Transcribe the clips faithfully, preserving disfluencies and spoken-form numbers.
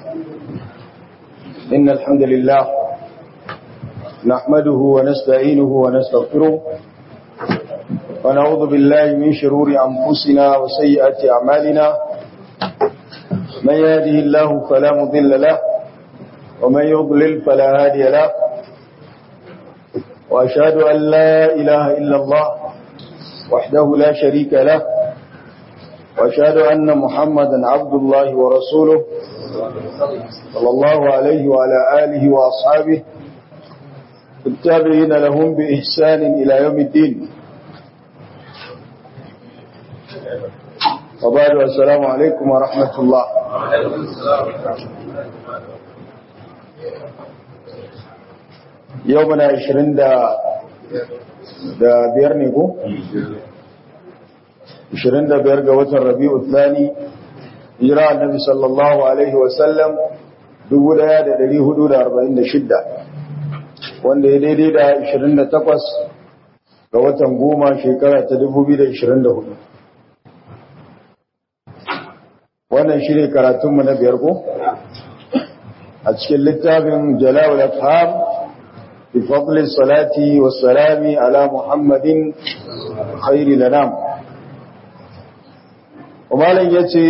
إن الحمد لله نحمده ونستعينه ونستغفره ونعوذ بالله من شرور أنفسنا وسيئات أعمالنا من يهده الله فلا مضل له ومن يضلل فلا هادي له وأشهد أن لا إله إلا الله وحده لا شريك له وأشهد أن محمدا عبد الله ورسوله صلى الله عليه وعلى آله وأصحابه التابعين لهم بإحسان إلى يوم الدين. وبعد السلام عليكم ورحمة الله. يومنا عشرين دا دا بيرنيكو عشرين دا بيرغا وتر ربيع الثاني هجرة النبي صلى الله عليه وسلم dubu ɗaya da ɗari hudu da arba'in da shidda wanda ya daidai da ashirin da takwas ga watan goma shekara ta dubu biyu da ashirin da hudu. Wannan shi ne karatunmu na biyar ko? A cikin littafin Jala'ul Afham bi fadli salati wa salami ala Muhammadin khairi lanam. Umaran yace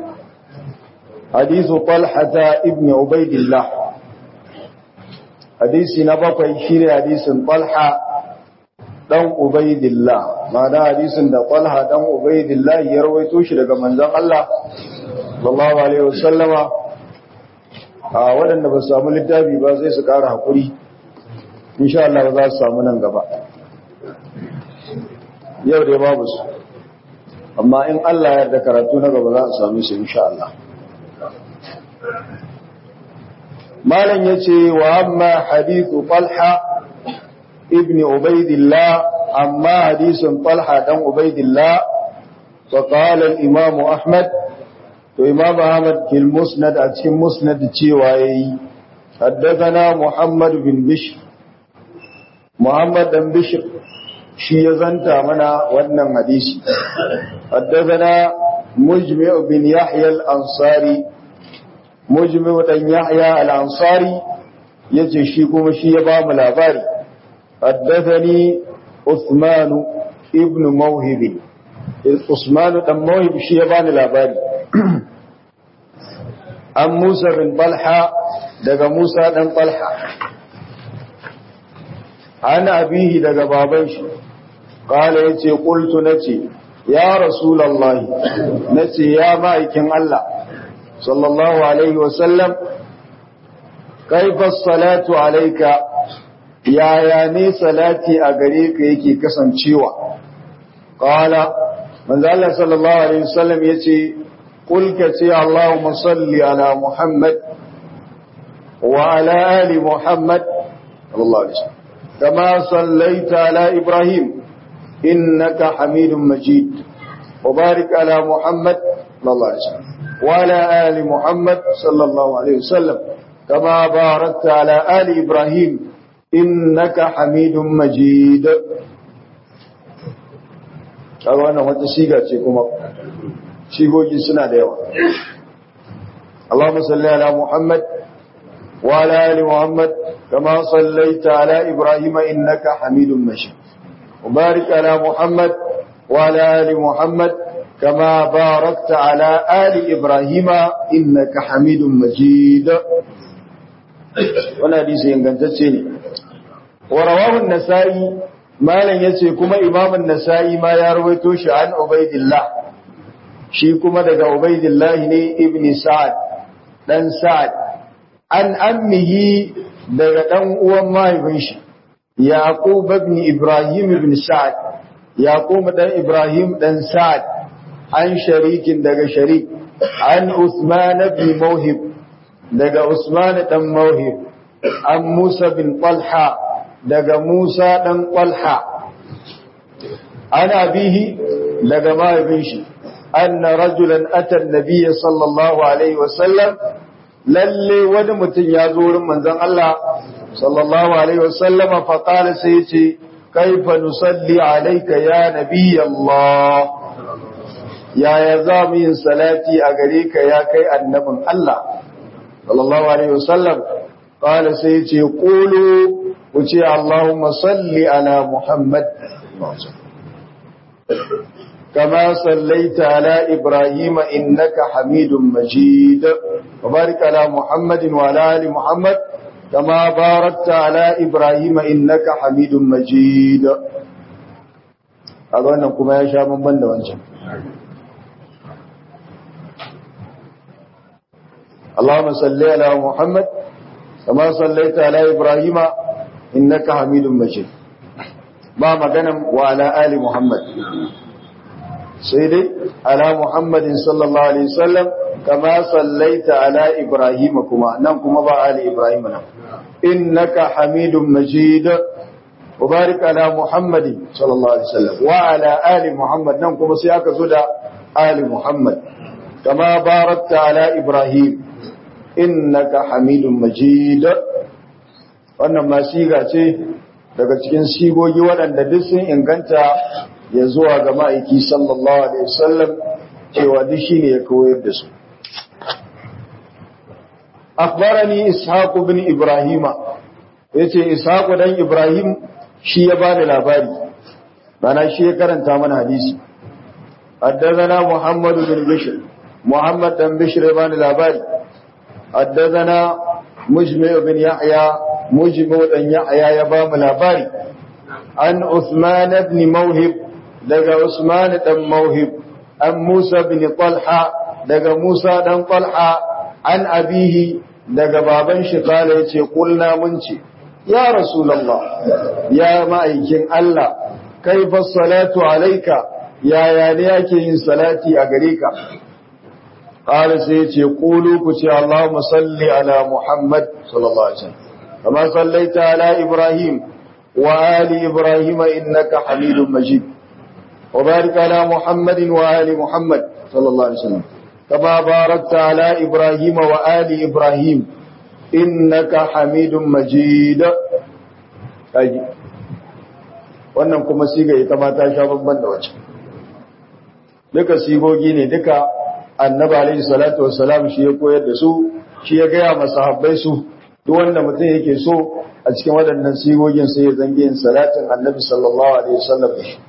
حديث طلحة ابن عبيد الله حديث نبقى يشير حديث طلحة دم عبيد الله معنى حديث طلحة دم عبيد الله يروي توشي من ذا الله صلى الله عليه وسلم waɗanda ba su samu littafi ba sai su ƙara haƙuri insha Allah ba za su samu nan gaba yau dai babu su amma in Allah ya yarda karatu na gaba za a same su insha Allah. Malam ya ce wa amma hadithu Talha ibn Ubaidillah amma hadisun Talha dan Ubaidillah fa qala al-Imam Ahmad to Imam Ahmad fil Musnad a cikin Musnad cewa yayi haddathana Muhammad bin Bishr Muhammad dan Bishr shi ya zanta mana wannan hadisi haddathana Mujmi' bin Yahya al-Ansari Mujmi' dan Yahya al-Ansari yace shi kuma shi ya ba mu labari haddathani Uthman ibn Mawhib Uthman dan Mawhib shi ya ba ni labari an Musa bin Talha daga Musa dan Talha ana abihi daga baban shi qala yace qultu nace ya rasulullahi nace ya ma'aikin Allah sallallahu alaihi wasallam kaifa salatu alayka yaya ne salati a gare ka yake kasancewa qala manzo Allah sallallahu alaihi wasallam yace qul ka ce Allahumma salli ala Muhammad wa ala ali Muhammad sallallahu alaihi wasallam kama sallaita ala Ibrahim innaka Hamidum Majid wa barik ala Muhammad sallallahu alaihi wasallam وعلى آل محمد صلى الله عليه وسلم كما باركت على آل إبراهيم إنك حميد مجيد أولا وتسيقى تكما شيقوا جسنا ديوا اللهم صل على محمد وعلى آل محمد كما صليت على إبراهيم إنك حميد مجيد وبارك على محمد وعلى آل محمد كما باركت على آل إبراهيم إنك حميد مجيد وانا حديث ينغنتشيني ورواه النسائي ما لن يسي كما إمام النسائي ما يرويتوش عن عبيد الله شي كما دقى عبيد الله ابن سعد دان سعد عن أمه دقى دان أوام ما يبنش يعقوب ابن إبراهيم ابن سعد يعقوب دان إبراهيم دان سعد عن شريك دقى شريك عن عثمان بن موهب دقى عثمان بن موهب عن موسى بن طلحة دقى موسى بن طلحة عن أبيه دقى ما يبنشي أن رجلا أتى النبي صلى الله عليه وسلم للي ودمت يزور من ذن الله صلى الله عليه وسلم فقال سيتي كيف نصلي عليك يا نبي الله yaya za mu yin salati a gare ka ya kai annabin Allah sallallahu alaihi wasallam qala sai ce qulu wuce Allahumma salli ala Muhammad kama sallaita ala Ibrahim innaka Hamidum Majid wa barik ala Muhammadin wa ala ali Muhammad kama barakta ala Ibrahim innaka Hamidum Majid. A wannan kuma ya sha bamban da wancan. Allahumma salli ala Muhammad kama sallaita ala Ibrahim innaka Hamidum Majid. Ba maganan wa ala ali Muhammad. Sai dai ala Muhammadin sallallahu alaihi wasallam kama sallaita ala Ibrahim kuma nan kuma ba ali Ibrahim nan. Innaka Hamidum Majid. وبارك على محمد صلى الله عليه وسلم وعلى آل محمد ننكم سياك زدى آل محمد كما باركت على إبراهيم إنك حميد مجيد. wannan ma siga ce daga cikin sigogi waɗanda duk sun inganta ya zuwa ga ma'aiki sallallahu alaihi wasallam cewa duk shine ya koyar da su. akhbarani ishaq ibn ibrahima yace ishaq dan ibrahim shi ya bada labari bana shi ya karanta mana hadisi. haddathana muhammad bin bishr muhammad dan bishr ya bada labari. haddathana mujmi' bin yahya mujmi' dan yahya ya ba mu labari. an usman ibn mawhib daga usman dan mawhib. an musa bin talha daga musa dan talha. an abihi daga baban shi kala yace kulna mun ce ya Rasulallah, ya ma'aikin Allah, kai fa salatu alaika, yaya ne yake yin salati a gare ka? Ƙara sai ce, ƙulu ku ce, Allahumma salli ala Muhammad, sallallahu Alaihi wasallam, kama sallaita ala Ibrahim, wa ali Ibrahim innaka hamidun majid, wa barik ala Muhammadin wa ali Muhammad, sallallahu Alaihi wasallam, kama barakta ala Ibrahim wa ali Ibrahim, innaka hamidun majid. kaji wannan kuma siga ita ma ta sha babban da wace duka sigogi ne duka annabi alaihi salatu wassalam shi ya koyar da su shi ya gaya masahabbai su duk wanda mutum yake so a cikin waɗannan sigogin sai ya zange yin salatin annabi sallallahu alaihi wasallam da shi.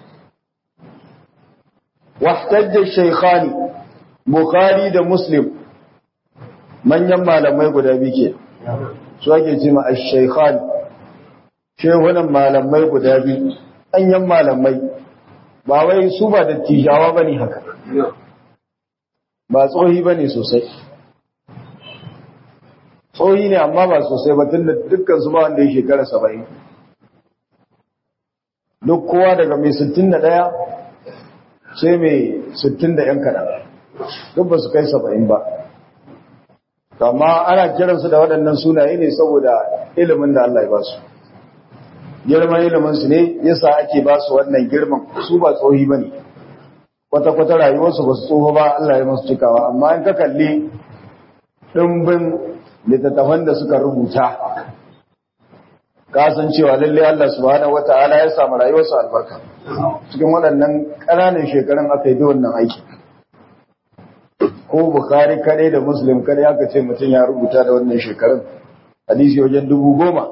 wahtajja shaykhani bukhari da muslim manyan malamai guda biyu ke su ake ce ma ash-shaykhan shehunan malamai guda biyu ɗanyen malamai ba wai su ba dattijawa bane haka ba tsohi bane sosai tsohi ne amma ba sosai ba tunda dukkan su ba wanda ya shekara saba'in duk kowa daga mai sittin da ɗaya sai mai sittin da ‘yan kaɗan duk ba su kai saba'in ba amma ana kiransu da waɗannan sunaye ne saboda ilimin da Allah ya ba su girman iliminsu ne yasa ake ba su wannan girman su ba tsohi ba ne kwata-kwata rayuwarsu ba su tsoho ba Allah ya masu cikawa amma in ka kalli ɗimbin littattafan da suka rubuta kasan cewa lalle Allah subhanahu wata'ala ya samu rayuwarsu albarka cikin waɗannan ƙananan shekarun aka yi wannan aiki ko Bukhari kadai da Muslim kadai aka ce mutum ya rubuta da wannan shekarun hadisi wajen dubu goma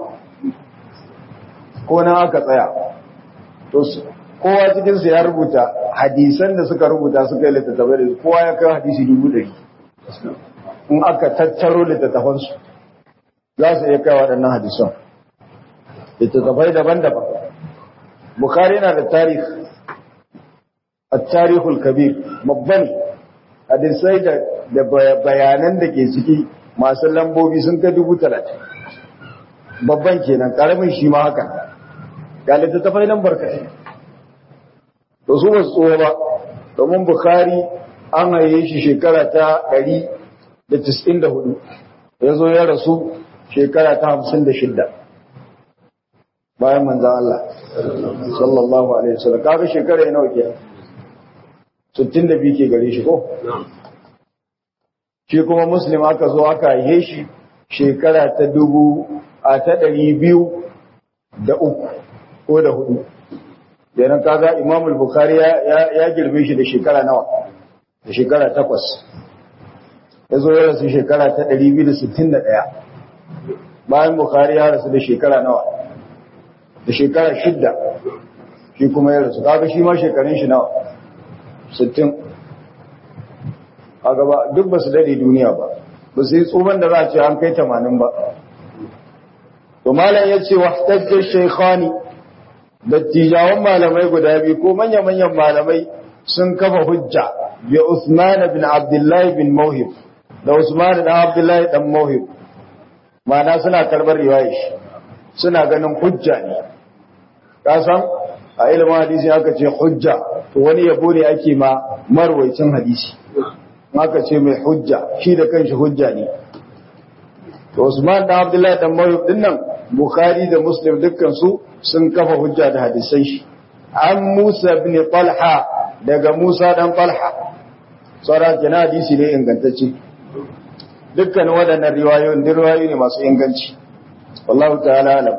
ko nan aka tsaya to kowa cikin su ya rubuta hadisan da suka rubuta suka yi littattafai da kowa ya kai hadisi dubu ɗari in aka tattaro littattafan su za su iya kai waɗannan hadisan littattafai daban-daban. Bukhari yana da tarihi at-tarihul kabir babban hadisai da bayanan da ke ciki masu lambobi sun kai dubu talatin babban kenan karamin shi ma haka ga littattafai nan barkatai to su ba su tsoho ba domin Bukhari an haye shi shekara ta ɗari da tis'in da hudu ya zo ya rasu shekara ta hamsin da shidda bayan manzan Allah sallallahu alaihi wasallam kaga shekara nawa ke sittin da biyu ke gare shi ko shi kuma Muslim aka zo aka haife shi shekara ta dubu a ta ɗari biyu da uku ko da hudu yanan kaga Imam al-Bukhari ya ya girme shi da shekara nawa da shekara takwas ya zo ya rasu shekara ta ɗari biyu da sittin da ɗaya bayan Bukhari ya rasu da shekara nawa da shekara shidda shi kuma ya rasu kaga shi ma shekarun shi nawa sittin kaga ba duk ba su dade duniya ba ba su yi tsoban da za a ce an kai tamanin ba to malam ya ce wahtajja shaykhani dattijawan malamai guda biyu ko manya-manyan malamai sun kafa hujja bi Usman bin Abdullah bin Mawhib da Usman bin Abdullah dan Mawhib ma'ana suna karbar riwaya shi suna ganin hujja ne ka san a ilimin hadisi aka ce hujja to wani yabo ne ake ma marwaicin hadisi aka ce mai hujja shi da kanshi hujja ne to Usman bin Abdullah dan Mawhib dinnan Bukhari da Muslim dukkan su sun kafa hujja da hadisai shi an Musa bin Talha daga Musa dan Talha sauran kenan hadisi ne ingantacce dukkan waɗannan riwayoyin din riwayoyi ne masu inganci wallahu ta'ala alam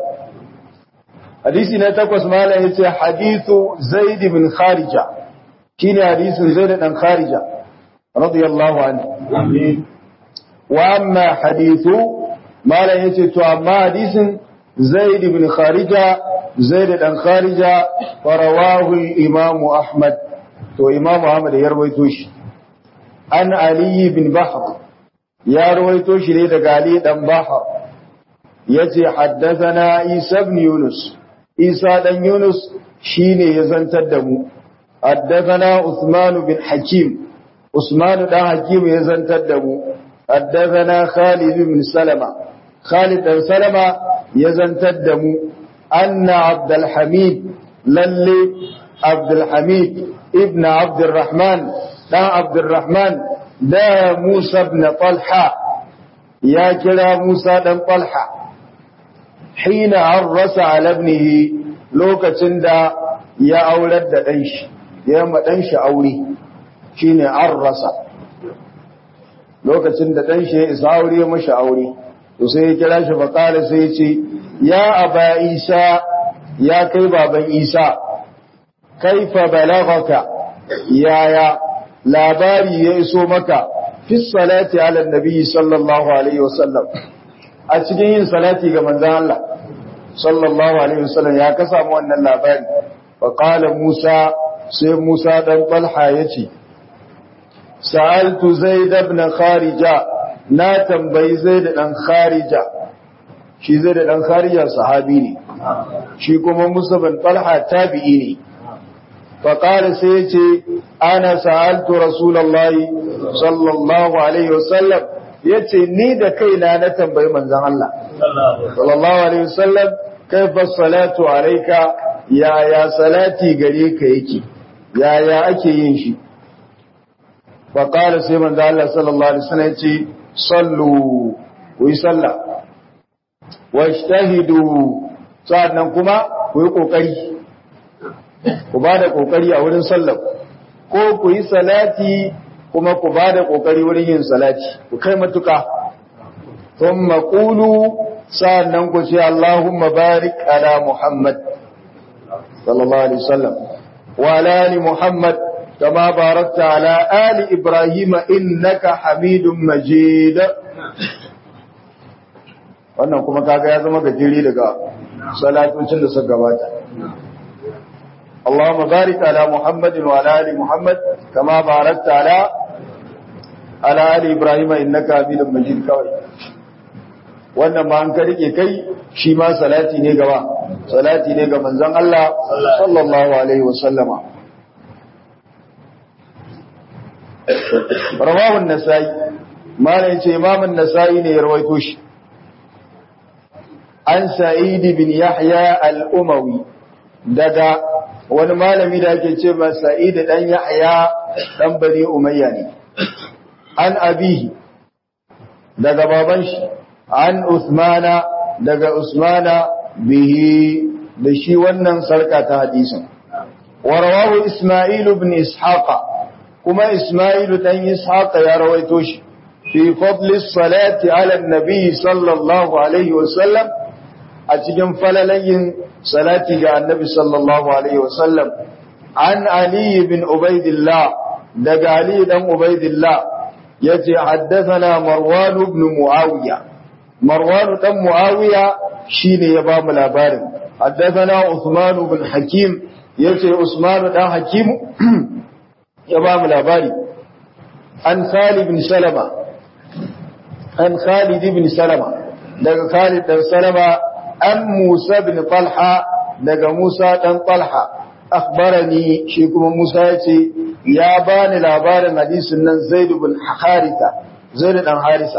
hadisi na takwas malam yace hadithu Zaid bin Kharija shine hadisin Zaid dan Kharija radiyallahu anhu amin wa amma hadithu malam yace to amma hadisin Zaid bin Kharija Zaid dan Kharija farawahu al-Imam Ahmad to Imam Ahmad ya rawaito shi an Ali bin Bahr ya rawaito shi ne daga Ali dan Bahr yace haddathana Isa ibn Yunus Isa dan Yunus shine ya zantar da mu haddathana Uthman bin Hakim Usman dan Hakim ya zantar da mu haddathana Khalid bin Salama Khalid dan Salama ya zantar da mu anna Abdul Hamid lalle Abdul Hamid ibn Abdul Rahman dan Abdul Rahman da Musa ibn Talha ya kira Musa dan Talha hina arrasa ala ibnihi lokacin da ya aurar da dan shi ya ma dan shi aure shine arrasa lokacin da dan shi ya isa aure mashi aure to sai ya kira shi faqala sai ya ce ya aba Isa ya kai baban Isa kaifa balagaka yaya labari ya iso maka fi salati ala nabi sallallahu alaihi wasallam a cikin yin salati ga manzon Allah sallallahu alaihi wasallam ya ka samu wannan labari fa qala Musa sai Musa dan Talha yace sa'altu Zaid ibn Kharija na tambayi Zaid dan Kharija shi Zaid dan Kharija sahabi ne shi kuma Musa bin Talha tabi'i ne فقال سيتي أنا سألت رسول الله صلى الله عليه وسلم يتي نيدا كينا نتنبي من زن الله صلى الله عليه وسلم كيف الصلاة عليك يا يا صلاتي قريك يكي يا يا أكي ينشي فقال سيمن ذا الله صلى الله عليه وسلم يتي صلوا ويصلى واجتهدوا سعدنا كما ويقو قري ku ba da ƙoƙari a wurin sallar ko ku yi salati kuma ku ba da ƙoƙari wurin yin salati ku kai matuƙa sun maƙulu sa'annan ku ce Allahumma barik ala Muhammad sallallahu alaihi wasallam wa ala ali Muhammad kama barakta ala ali Ibrahim innaka Hamidum Majid wannan kuma kaga ya zama gajeri daga salatocin da suka gabata اللهم بارك على محمد وعلى آل محمد كما باركت على على آل إبراهيم إنك حميد مجيد kawai wannan ma an ka rike kai shi ma salati ne gaba salati ne ga manzon Allah sallallahu alaihi wasallama rawahu an-nasai malai ce imam an-nasai ne ya rawaito shi an sa'id bin yahya al-umawi daga wani malami da ake ce ma Sa'id dan Yahya dan Bani Umayya ne an abihi daga baban shi an Usmana daga Usmana bihi da shi wannan sarka ta hadisin wa rawahu Isma'il ibn Ishaq kuma Isma'il dan Ishaq ya rawaito shi fi fadli salati ala an-nabi sallallahu alaihi wasallam a cikin falalayin salati ga annabi sallallahu alaihi wasallam an Ali bin Ubaidillah daga Ali dan Ubaidillah yace haddathana Marwan ibn Muawiya Marwan dan Muawiya shine ya ba mu labarin haddathana Uthman ibn Hakim yace Usman dan Hakim ya ba mu labari an Khalid ibn Salama an Khalid ibn Salama daga Khalid dan Salama an Musa ibn Talha daga Musa dan Talha akhbarani shi kuma Musa yace ya bani labarin hadisin nan Zaid ibn Haritha Zaid dan Harisa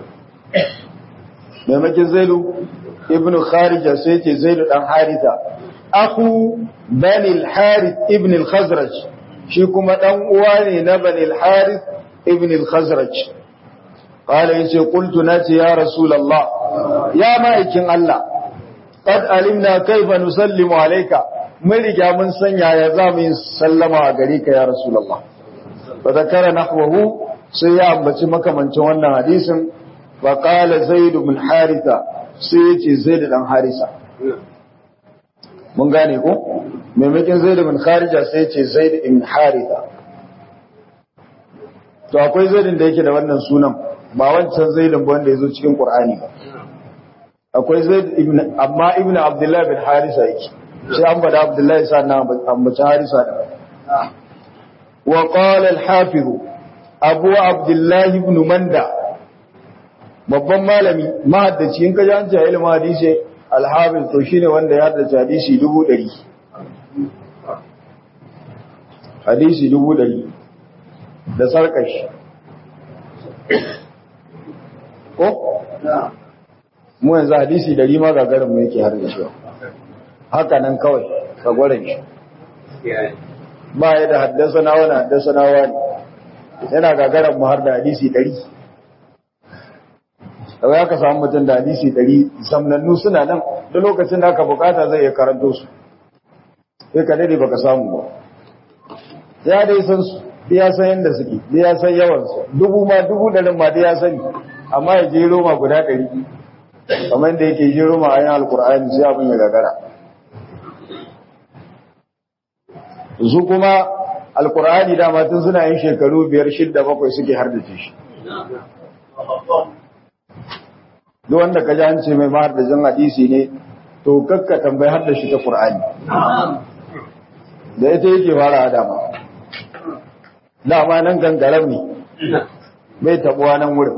maimakon Zaid ibn Kharija sai yace Zaid dan Haritha akhu bani al-Harith ibn al-Khazraj shi kuma dan uwa ne na bani al-Harith ibn al-Khazraj qala yace qultu nati ya rasulullah ya ma'aikin Allah qad alimna kayfa nusallimu alayka mun riga mun sanya ya zamu yin sallama a gare ka ya rasulullah fa zakara nahwahu sai ya ambaci makamancin wannan hadisin fa qala Zaid ibn Haritha sai yace Zaid dan Harisa mun gane ko maimakon Zaid ibn Kharija sai yace Zaid ibn Haritha to akwai Zaidin da yake da wannan sunan ba wancan Zaidin ba wanda yazo cikin Qur'ani ba akwai Zaid ibn amma ibn Abdullah bin Harisa yake sai an bada Abdullah sa na ambaci Harisa da wa qala al-hafiz Abu Abdullah ibn Manda babban malami mahaddaci in ka ji an ce ilmin hadisi al-hafiz to shine wanda ya haddace hadisi dubu ɗari hadisi dubu ɗari da sarkashi ko mu yanzu hadisi ɗari ma gagarin mu yake har da shi haka nan kawai ka gwarin shi ba ya da haddasa na wani haddasa na wani yana gagarin mu har da hadisi ɗari kawai aka samu mutum da hadisi ɗari samnannu suna nan da lokacin da aka bukata zai iya karanto su sai ka dade baka samu ba ya dai san su ya san yadda suke ya san yawansu dubu ma dubu ɗarin ma da ya sani amma ya je roma guda ɗari kamar da yake je roma a yin alkur'ani sai abin ya gagara su kuma alkur'ani dama tun suna yin shekaru biyar shidda bakwai suke hardace shi duk wanda ka ji an ce mai mahardajin hadisi ne to kakka tambayi hardashi ta qur'ani da ita yake fara dama dama nan gangarar ne bai tabuwa nan wurin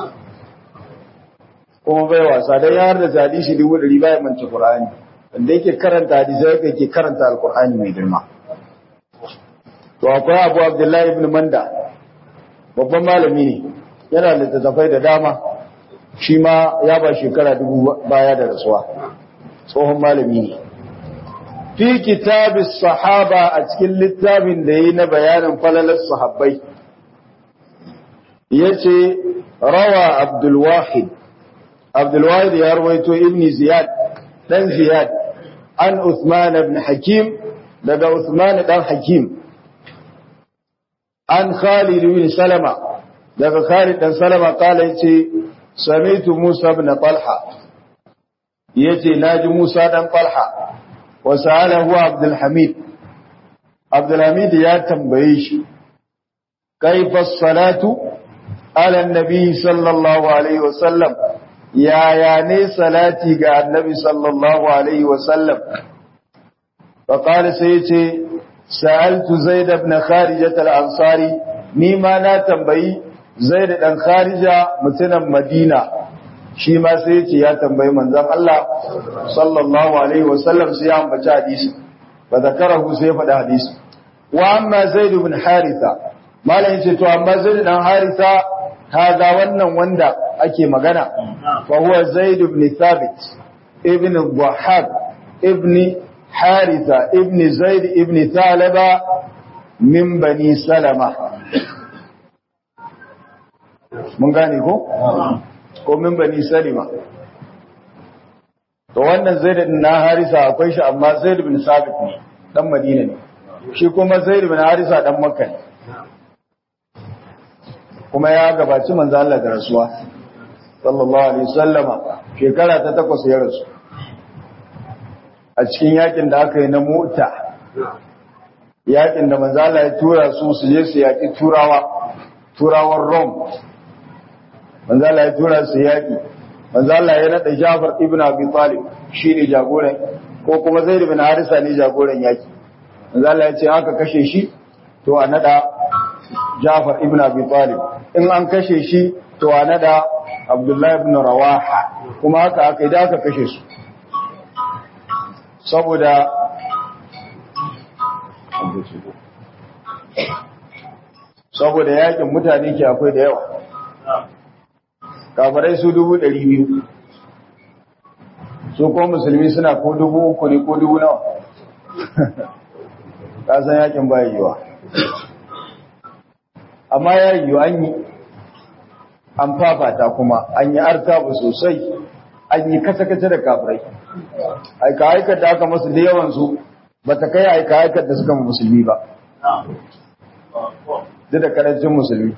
kuma bai wasa don ya harda hadisi dubu ɗari bayan manci qur'ani wanda yake karanta hadisai yake karanta alqur'ani mai girma to akwai Abu Abdullahi ibn Manda babban malami ne yana da littattafai da dama shi ma ya ba shekara dubu baya da rasuwa tsohon malami ne fi kitabis sahaba a cikin littafin da yayi na bayanin falalar sahabbai yace rawa Abdul Wahid Abdul Wahid ya rawaito Ibn Ziyad dan Ziyad an Uthman ibn Hakim daga Uthman dan Hakim an Khalid ibn Salama daga Khalid dan Salama kala yace sami'tu Musa ibn Talha yace naji Musa dan Talha wa sa'alahu Abdul Hamid Abdul Hamid ya tambaye shi kaifa as-salatu ala an-nabi sallallahu alaihi wa sallam ya ya ne salati ga annabi sallallahu alaihi wa sallam fa qala sai yace sa'altu Zaid ibn Kharijah al-Ansari ni ma na tambayi Zaid dan Kharija mutumin Madina shi ma sai yace ya tambayi manzon Allah sallallahu alaihi wasallam sai ya ambaci hadisi fa zakarahu sai ya faɗa hadisi wa amma Zaid ibn Haritha malai yace to amma Zaid dan Haritha kaga wannan wanda ake magana fa huwa Zaid ibn Thabit ibn Dhahhak ibn Haritha ibn Zaid ibn Thalaba min bani Salama mun gane ko ko min bani Salima to wannan Zaid ibn Harisa akwai shi amma Zaid ibn Sabit ne dan Madina ne shi kuma Zaid ibn Harisa dan Makka ne kuma ya gabaci manzo Allah da rasuwa sallallahu alaihi wasallama shekara ta takwas ya rasu a cikin yakin da aka yi na Mu'ta yakin da manzo Allah ya tura su su je su yaki Turawa turawan Rome manzo Allah ya tura su yaki manzo Allah ya nada Ja'far ibn Abi Talib shine jagoran ko kuma Zaid ibn Harisa ne jagoran yaki manzo Allah ya ce aka kashe shi to a nada Ja'far ibn Abi Talib in an kashe shi to a nada Abdullah ibn Rawaha kuma haka aka idan aka kashe su saboda saboda yakin mutane ke akwai da yawa kafirai su dubu ɗari biyu su kuma musulmi suna ko dubu uku ne ko dubu nawa kasan yakin ba yiwa amma ya yiwu an yi an fafata kuma an yi artabu sosai an yi kasa-kasa da kafirai aika-aikar da aka masu da yawansu ba ta kai aika-aikar da suka musulmi ba duk da karancin musulmi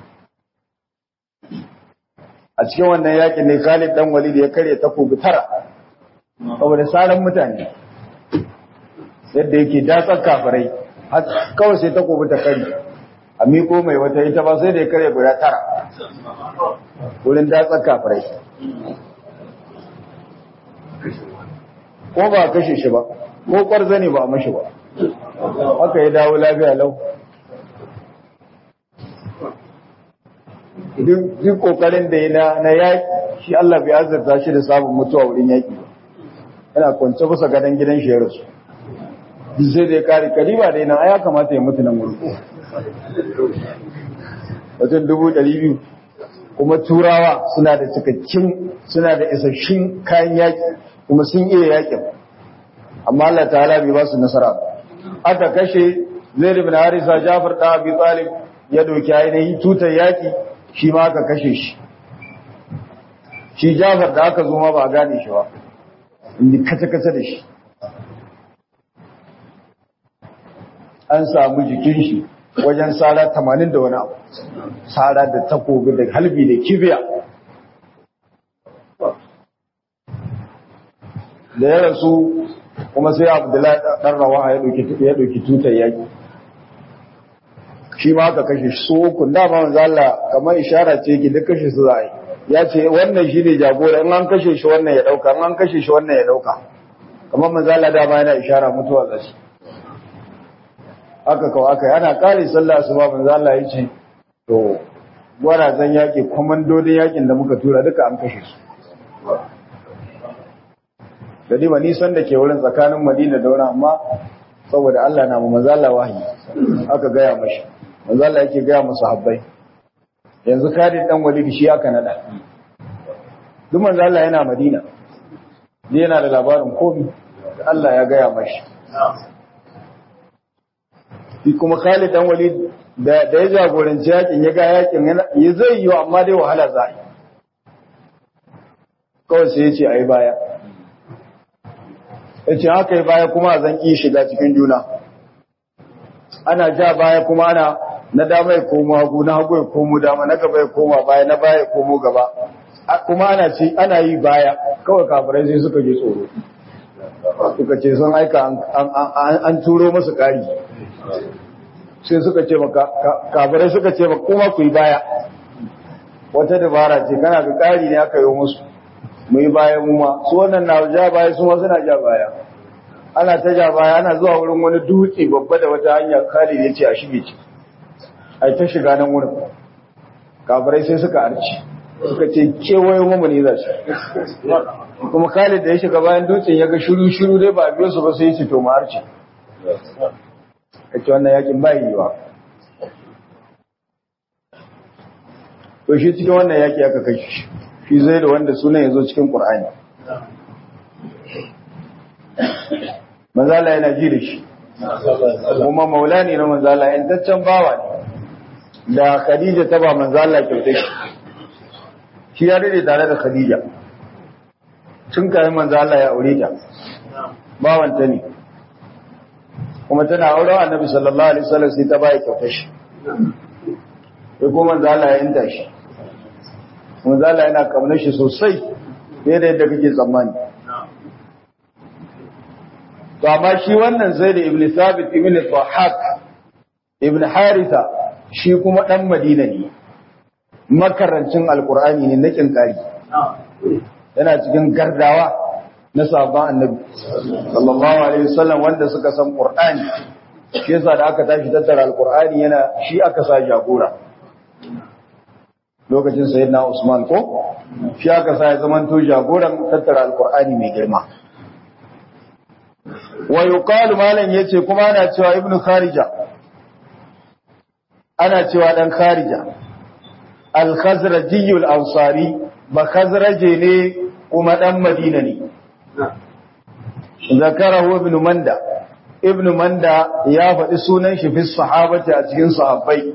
a cikin wannan yakin ne Khalid dan Walid ya karya takobi tara saboda saran mutane yadda yake datsar kafirai kawai sai takobi ta kari a miko mai wata ita ba sai da ya karya guda tara wurin datsar kafirai ko ba a kashe shi ba ko kwarza ne ba a mashi ba haka ya dawo lafiya lau duk kokarin da ya na yaƙi shi Allah bai azurta shi da samun mutuwa wurin yaƙi yana kwance kusa gadon gidan shi ya rasu duk sai da ya kare kariba da yana ya kamata ya mutu nan wurin wajen dubu ɗari biyu kuma turawa suna da cikakkin suna da isasshin kayan yaƙi kuma sun iya yaƙin amma Allah ta'ala bai ba su nasara aka kashe Zaid ibn Harisa Ja'far da Abi Talib ya doki ainihin tutar yaƙi shi ma aka kashe shi shi Ja'far da aka zo ma ba a gane shi ba inda kace-kace da shi an samu jikin shi wajen sara tamanin da wani abu sara da takobi da halbi da kibiya da ya rasu kuma sai Abdullahi dan Rawaha ya dauki ya dauki tutar yaki shi ma aka kashe su uku da ba manzo Allah kamar ishara ce yake duk kashe su za a yi ya ce wannan shine jagora in an kashe shi wannan ya dauka in an kashe shi wannan ya dauka kamar manzo Allah da ba yana ishara mutuwa ga shi aka kawo aka yana kare sallah asuba manzo Allah ya ce to gwarazan yaki komandodin yakin da muka tura duka an kashe su da dima nisan da ke wurin tsakanin Madina da wurin amma saboda Allah na mu manzo Allah wahayi aka gaya mashi manzo Allah yake gaya musu habbai yanzu Khalid dan Walid shi aka nada duk manzo Allah yana Madina dai yana da labarin komai Allah ya gaya mashi shi kuma Khalid dan Walid da da ya jagoranci yakin ya ga yakin ya zai yi amma dai wahala za a yi kawai sai ya ce ai baya ya ce haka yi baya kuma zan ƙi shiga cikin juna ana ja baya kuma ana na dama ya komo hagu na hagu ya komo dama na gaba ya koma baya na baya ya komo gaba kuma ana ce ana yi baya kawai kafirai sai suka je tsoro suka ce sun aika an turo masu ƙari sai suka ce maka kafirai suka ce maka kuma ku yi baya wata dabara ce kana ga ƙari ne aka yi musu mu yi baya mu ma su wannan na ja baya su ma suna ja baya ana ta ja baya ana zuwa wurin wani dutse babba da wata hanya Khalid ya ce a shige ci ai ta shiga nan wurin kafirai sai suka arci suka ce kewayo mu ne za shi kuma Khalid da ya shiga bayan dutsen ya ga shiru shiru dai ba a biyo su ba sai ya ce to mu arci kace wannan yakin bai yiwa to shi cikin wannan yaki aka kai shi shi zai da wanda sunan ya zo cikin ƙur'ani manzala yana ji da shi kuma maula ne na manzala yantaccen bawa ne da khadija ta ba manzala kyauta shi shi ya rade tare da khadija tun kayan manzala ya aure ta bawanta ne kuma tana auren annabi sallallahu alaihi wasallam sai ta baya kyauta shi sai kuma manzala ya yanta shi manzala yana kamnar shi sosai fiye da yadda kake tsammani to amma shi wannan Zaid ibn Thabit ibn Dhahhak ibn Haritha shi kuma dan Madina ne makarancin alkur'ani ne na kinkari yana cikin gardawa na sahabban annabi sallallahu alaihi wasallam wanda suka san qur'ani shi yasa da aka tashi tattara alkur'ani yana shi aka sa jagora lokacin sayyidina Usman ko shi aka sa ya zamanto jagoran tattara alkur'ani mai girma wa yuqalu malan yace kuma ana cewa ibnu kharija ana cewa dan kharija al-khazraji al-ansari ba khazraje ne kuma dan madina ne zakarahu ibn manda ibn manda ya faɗi sunan shi fi sahabati a cikin sahabbai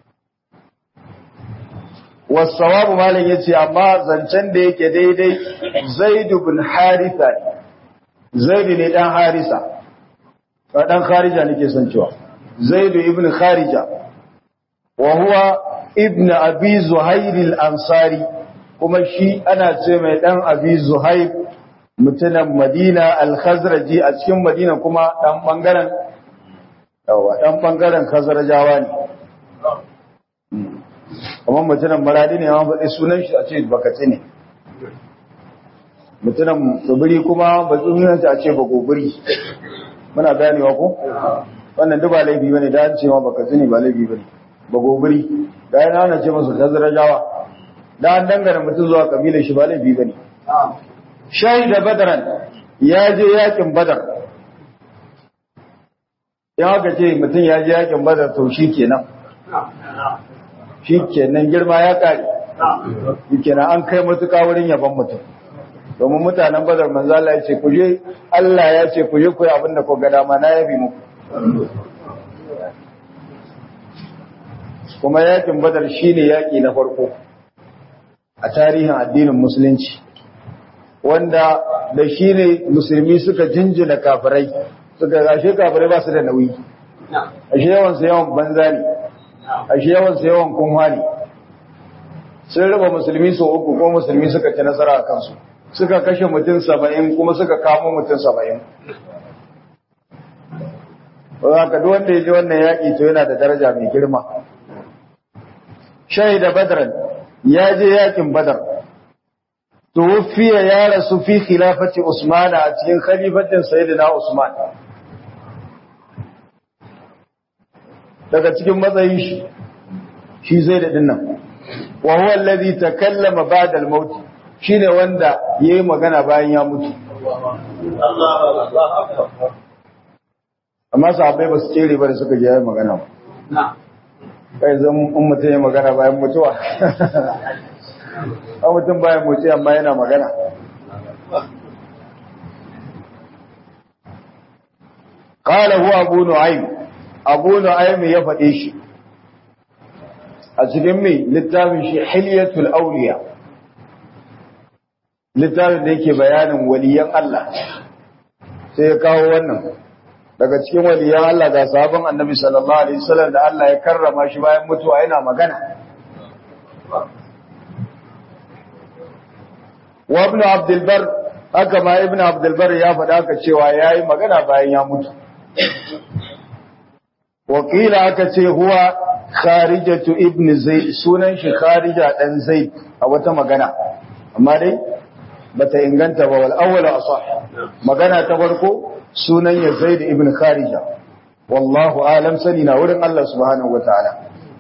wasawabu malan yace amma zancen da yake daidai zaid ibn haritha zaid ne dan harisa ba dan kharija nake son cewa zaid ibn kharija wa huwa ibn abi zuhair al-ansari kuma shi ana ce mai dan abi zuhair mutunan madina al-khazraji a cikin madina kuma dan bangaren yawa dan bangaren khazrajawa ne kuma mutunan maradi ne amma faɗi sunan shi a ce bakace ne mutunan tsibiri kuma ba sunan ta a ce ba gobiri muna ganewa ko wannan duk ba laifi bane da an ce ma bakace ne ba laifi bane ba gobiri da yana ana ce masa khazrajawa da an dangana mutum zuwa kabilar shi ba laifi bane shahida badran ya je yakin badar ya haka ce mutum ya je yakin badar to shi kenan shi kenan girma ya kare shi kenan an kai matuka wurin yaban mutum domin mutanen badar manzo Allah ya ce ku je Allah ya ce ku je ku yi abin da ku ga dama na yabi muku kuma yakin badar shine yaki na farko a tarihin addinin musulunci wanda da shi ne musulmi suka jinjina kafirai suka gashe kafirai ba su da nauyi ashe yawansu yawan banza ne ashe yawansu yawan kunwa ne sun raba musulmi sau uku kuma musulmi suka ci nasara a kansu suka kashe mutum saba'in kuma suka kamo mutum saba'in ka duk wanda ya ji wannan yaƙi to yana da daraja mai girma shahida badran ya je yaƙin badar tuwfiya ya rasu fi khilafati Usman a cikin khalifatin sayyidina Usman daga cikin matsayin shi shi zai da dinnan wa huwa alladhi takallama ba'da al-maut shine wanda yayi magana bayan ya mutu amma sahabbai ba su tsere ba da suka je yayi magana ba kai zan ummata yayi magana bayan mutuwa a mutum bayan mutu amma yana magana qala huwa abu nu'aym abu nu'aym ya faɗe shi a cikin mai littafin shi hilyatul awliya littafin da yake bayanin waliyan Allah sai ya kawo wannan daga cikin waliyan Allah ga sahabban annabi sallallahu alaihi wasallam da Allah ya karrama shi bayan mutuwa yana magana wa ibn abdul bar haka ma ibn abdul bar ya faɗa haka cewa yayi magana bayan ya mutu wakila aka ce huwa kharijatu ibn zaid sunan shi kharija dan zaid a wata magana amma dai bata inganta ba wal awwal asah magana ta farko sunan ya zaid ibn kharija wallahu alam sani na wurin Allah subhanahu wataala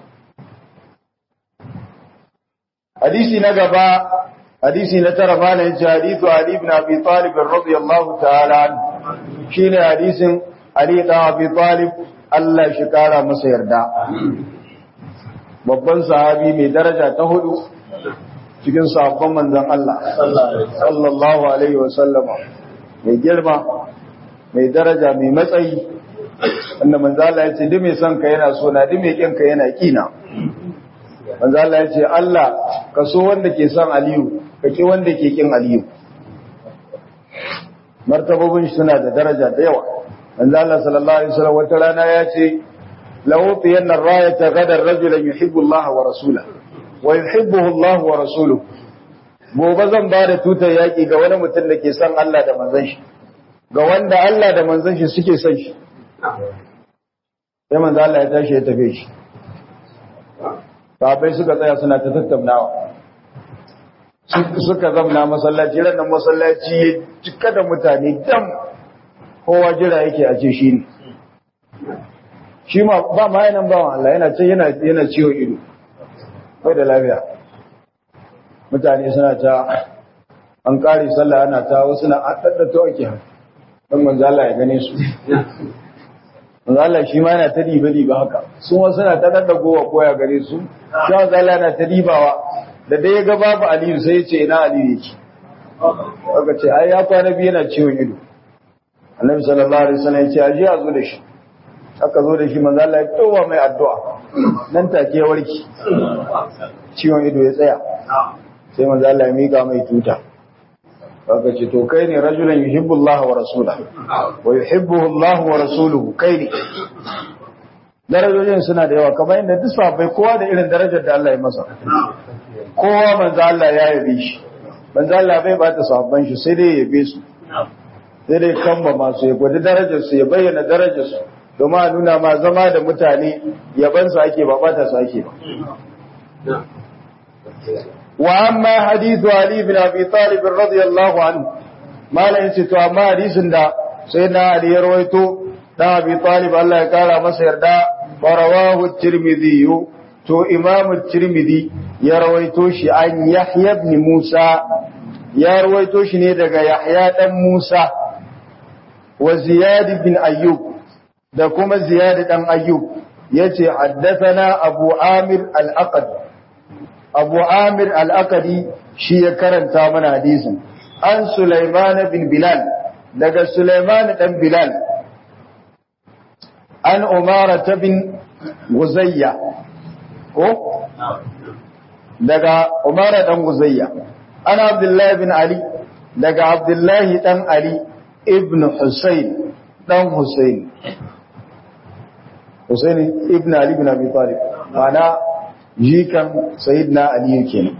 hadisi na gaba hadisi na tara mana yace hadithu Ali ibn Abi Talib radiyallahu ta'ala shine hadisin Ali ibn Abi Talib Allah shi kara masa yarda babban sahabi mai daraja ta hudu cikin sahabban manzon Allah sallallahu alaihi wa sallama mai girma mai daraja mai matsayi wanda manzon Allah yace duk mai son ka yana so na duk mai kin ka yana kina manzon Allah yace Allah ka so wanda ke son Aliyu kake wanda ke kin Aliyu martabobin shi suna da daraja da yawa manzo Allah sallallahu alaihi wasallam wata rana ya ce law tiyanna rayata gadar rajulan yuhibbu Allah wa rasulahu wa yuhibbuhu Allah wa rasuluhu gobe zan ba da tutar yaki ga wani mutum da ke son Allah da manzon shi ga wanda Allah da manzon shi suke son shi sai manzo Allah ya tashi ya tafi shi sahabbai suka tsaya suna ta tattaunawa suka zamna masallaci ranar masallaci ya cika da mutane dam kowa jira yake a ce shi ne shi ma ba ma yanan bawan Allah yana ce yana ciwon ido bai da lafiya mutane suna ta an kare sallah ana ta wasu na ɗaɗɗata wake don manzo Allah ya gane su manzo Allah shi ma yana ta diba-diba haka sun wasu na ta ɗaɗɗagowa ko ya gare su shi manzo Allah yana ta dibawa da dai ya ga babu Aliyu sai ya ce ina Aliyu yake aka ce ai ya kwana biyu yana ciwon ido Annabi sallallahu alaihi wasallam ya ce aje a zo da shi aka zo da shi manzo Allah ya towa mai addu'a nan take ya warki ciwon ido ya tsaya sai manzo Allah ya mika mai tuta aka ce to kai ne rajulan yuhibbu Allah wa rasulahu wa yuhibbuhu Allah wa rasuluhu kai ne darajojin suna da yawa kamar inda duk sahabbai kowa da irin darajar da Allah ya masa kowa manzo Allah ya yabe shi manzo Allah bai bata sahabban shi sai dai ya yabe su sai dai kamba masu ya gwada darajar su ya bayyana darajar su domin a nuna ma zama da mutane yaban su ake ba bata su ake ba wa amma hadithu Ali bin Abi Talib radiyallahu anhu malan yace to amma hadisin da sayyidina Ali ya rawaito da Abi Talib Allah ya kara masa yarda wa rawahu Tirmidhi to Imam Tirmidhi ya rawaito shi an Yahya ibn Musa ya rawaito shi ne daga Yahya dan Musa wa Ziyad ibn Ayyub da kuma Ziyad dan Ayyub yace haddathana Abu Amir al-Aqdi Abu Amir al-Aqdi shi ya karanta mana hadisin an Sulaiman bin Bilal daga Sulaiman dan Bilal an Umara bin Guzayya ko daga Umara dan Guzayya an Abdullah bin Ali daga Abdullah dan Ali ibn Husayn dan Husayn Husayn ibn Ali bin Abi Talib ana jikan sayyidina Ali kenan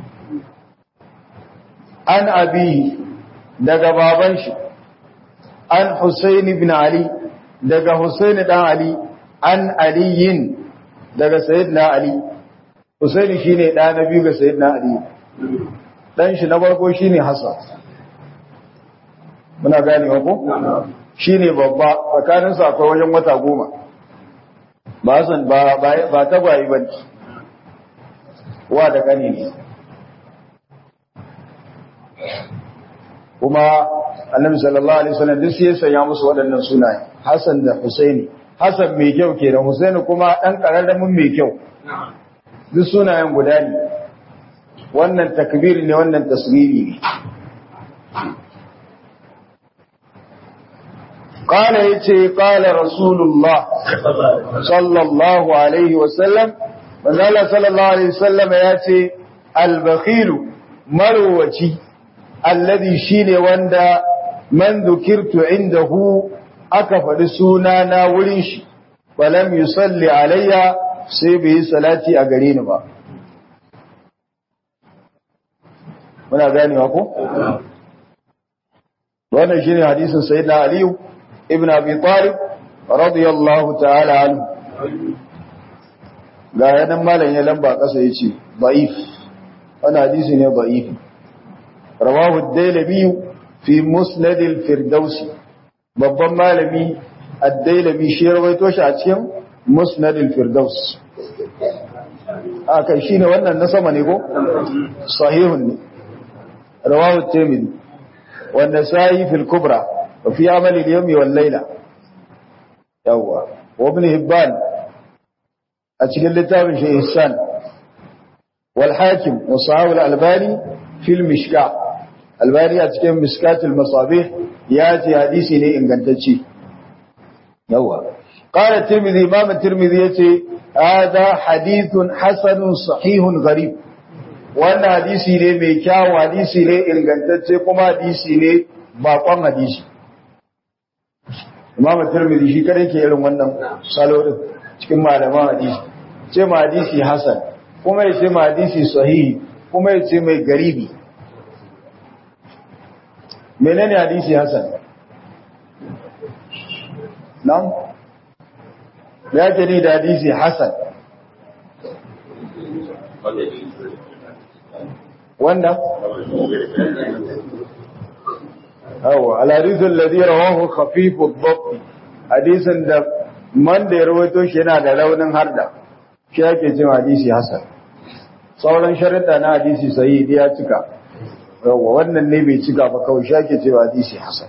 an abi daga baban shi an Husayn ibn Ali daga Husayn dan Ali an aliyin daga sayyidina Ali Husayn shine da na biyu ga sayyidina Ali dan shi na farko shine Hassan muna gane ko shine babba tsakanin su akwai wajen wata goma ba Hassan ba ba tagwayi bane wa da gani ne kuma Annabi sallallahu alaihi wasallam duk sai ya sanya musu waɗannan sunaye Hassan da Husaini Hassan mai kyau kenan Husaini kuma dan kararramin mai kyau duk sunayen guda ne wannan takbir ne wannan tasghiri ne قال يتي قال رسول الله صلى الله عليه وسلم manzala sallallahu alaihi wasallam ya ce al-bakhilu marwaci alladhi shine wanda man dhukirtu indahu aka faɗi suna na wurin shi walam yusalli alayya sai bai salati a gare ni ba muna ganewa ko wannan shine hadisin sayyidina Ali ibn Abi Talib radiyallahu ta'ala anhu ga yanan malam ya lamba kasa yace da'if wannan hadisi ne da'if rawahu ad-Dailami fi musnad al-Firdaus babban malami ad-Dailami shi rawaito shi a cikin musnad al-Firdaus akai shine wannan na sama ne ko sahihun ne rawahu at-Tirmidhi wa an-Nasa'i fi al-Kubra wa fi amal al-yawm wal layla yawa wa ibn Hibban a cikin littafin shi Ihsan wal Hakim wa Sahih al-Albani fil Mishka Albani a cikin Mishkat al-Masabih ya ce hadisi ne ingantacce yawa qala Tirmidhi Imam Tirmidhi yace hada hadithun hasanun sahihun gharib wannan hadisi ne mai kyau hadisi ne ingantacce kuma hadisi ne bakon hadisi Imam Tirmidhi shi kare ke irin wannan salo din cikin malaman hadisi ce ma hadisi hasan kuma ya ce ma hadisi sahihi kuma ya ce mai garibi menene hadisi hasan nan ya ce ni da hadisi hasan wanda awa al-hadith alladhi rawahu khafif ad-dhabt hadisin da man da ya rawaito shi yana da raunin harda shi yake cewa hadisi hasan sauran sharuɗa na hadisi sahihi ya cika yawa wannan ne bai cika ba kawai shi yake cewa hadisi hasan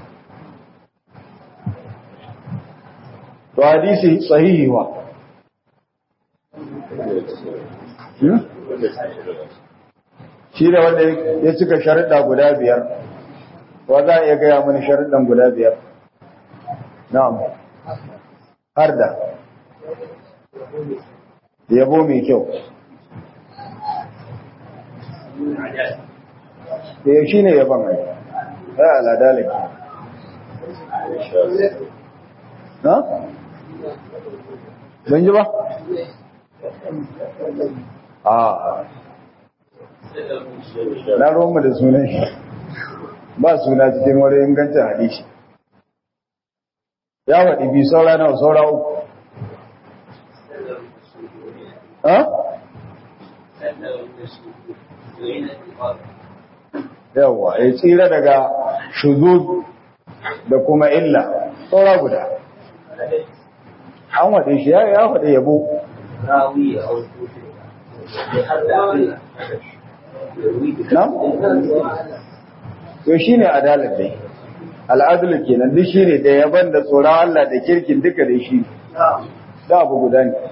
to hadisi sahihi wa shi da wanda ya cika sharuɗa guda biyar wa za a iya gaya mana sharuɗan guda biyar na'am har da yabo mai kyau da shi ne yaban mai ya aladalik na? don ji ba? a na roma da sunan shi ba suna cikin wani ingancin hadisi ya waɗi bi saura na saura uku ha? yawa ya tsira daga shuzuz da kuma illa saura guda an waɗe shi ya waɗe yabo na? yau shi ne adalar dai al'adul kenan duk shi ne da yaban da tsoron Allah da kirkin duka da shi da abu guda ne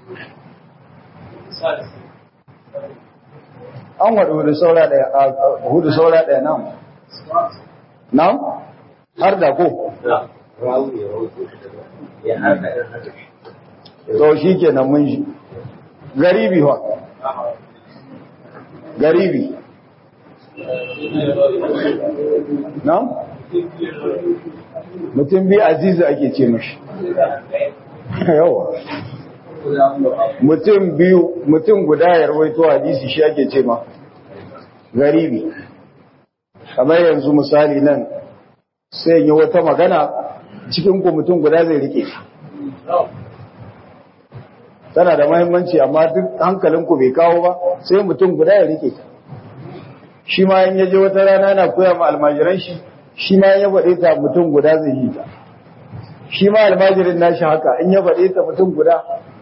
an waɗa hudu saura ɗaya hudu saura ɗaya nan nan har da ko to shi kenan mun shi garibi wa garibi na? mutum biyu azizu ake ce mashi yawa mutum biyu mutum guda ya rawaito hadisi shi ake ce ma garibi kamar yanzu misali nan sai yi wata magana cikin ku mutum guda zai rike tana da mahimmanci amma duk hankalinku bai kawo ba sai mutum guda ya rike ta shi ma in yaje wata rana na koya ma almajiran shi shi ma ya faɗe ta mutum guda zai yi ta shi ma almajirin nashi haka in ya faɗe ta mutum guda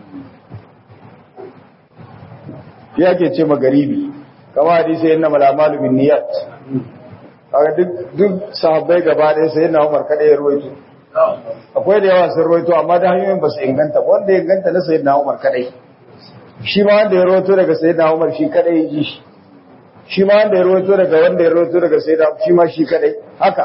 ya ke ce magaribi kama hadisi yana malamalu bin niyat kaga duk duk sahabbai gaba ɗaya sai yana Umar kada ya ruwaito akwai da yawa sun ruwaito amma da hanyoyin ba su inganta ba wanda ya inganta na sayyidina Umar kadai shi ma wanda ya ruwaito daga sayyidina Umar shi kadai ya ji shi shi ma wanda ya rawaito daga wanda ya rawaito daga sai da shi ma shi kadai haka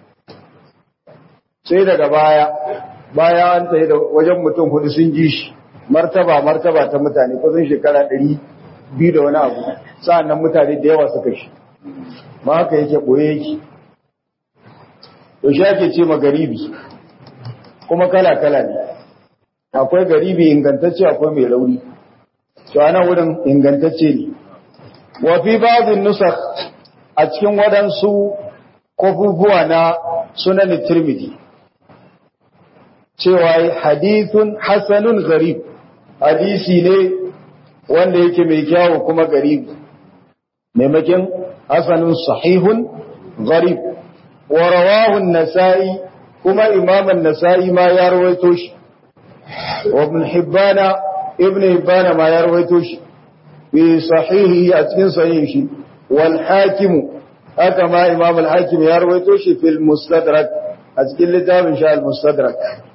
sai daga baya baya an tsaye da wajen mutum hudu sun ji shi martaba martaba ta mutane kusan shekara ɗari biyu da wani abu sa'annan mutane da yawa suka shi ma haka yake boye yake to shi ake ce ma garibi kuma kala kala ne akwai garibi ingantacce akwai mai rauni to ana wurin ingantacce ne wafi babin nusar a cikin waɗansu kofufuwa na sunan tirmidhi cewa hadithun hasanun garib hadisi ne wanda yake mai kyawu kuma garib maimakin hasanun sahihun garib wa rawahu nasai kuma imaman nasai ma ya rawaito shi wa ibn hibbana ibn hibbana ma ya rawaito shi في صحيحه أتكين صحيحه والحاكم أكما إمام الحاكم يرويتوش في المستدرك أتكين لتاب إن شاء المستدرك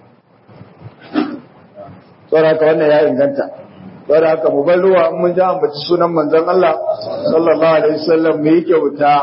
صراحة وانا يا إنجانتا صراحة مبلوة من جام بتسونا من ذن الله صلى الله عليه وسلم ميكي وتا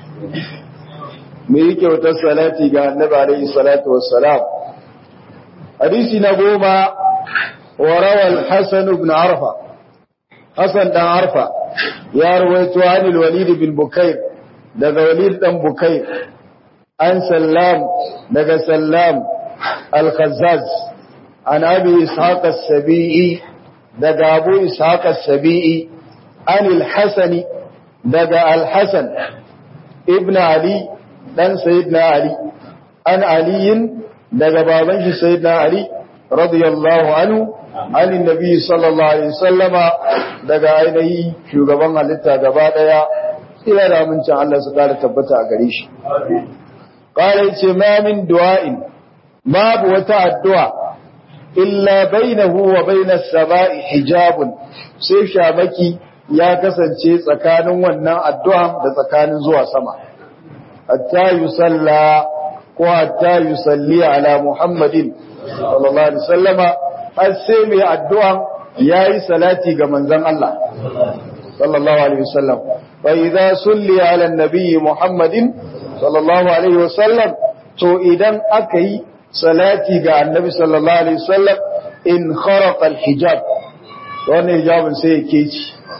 ميكي وتا صلاتي قال النبي عليه الصلاة والسلام حديثي نقوم وروى الحسن بن عرفة Hassan dan Arfa ya rawaito anil Walid bin Bukair daga Walid dan Bukair an Sallam daga Sallam al-Khazzaz an Abi Ishaq as-Sabi'i daga Abu Ishaq as-Sabi'i anil Hasan daga al-Hasan ibn Ali dan Sayyidina Ali an Ali daga baban shi Sayyidina Ali radiyallahu anhu Ali Nabi sallallahu alaihi wasallama daga ainihi shugaban halitta gaba daya ila da amincin Allah su kara tabbata a gare shi qala yace ma min du'ain babu wata addu'a illa bainahu wa bainas sama'i hijabun sai shamaki ya kasance tsakanin wannan addu'a da tsakanin zuwa sama hatta yusalla ko hatta yusalli ala muhammadin sallallahu alaihi wasallama har sai mai addu'a yayi salati ga manzon Allah sallallahu alaihi wasallam fa idza sulli ala nabi muhammadin sallallahu alaihi wasallam to idan aka yi salati ga annabi sallallahu alaihi wasallam in kharaqa alhijab wannan hijabin sai yake ci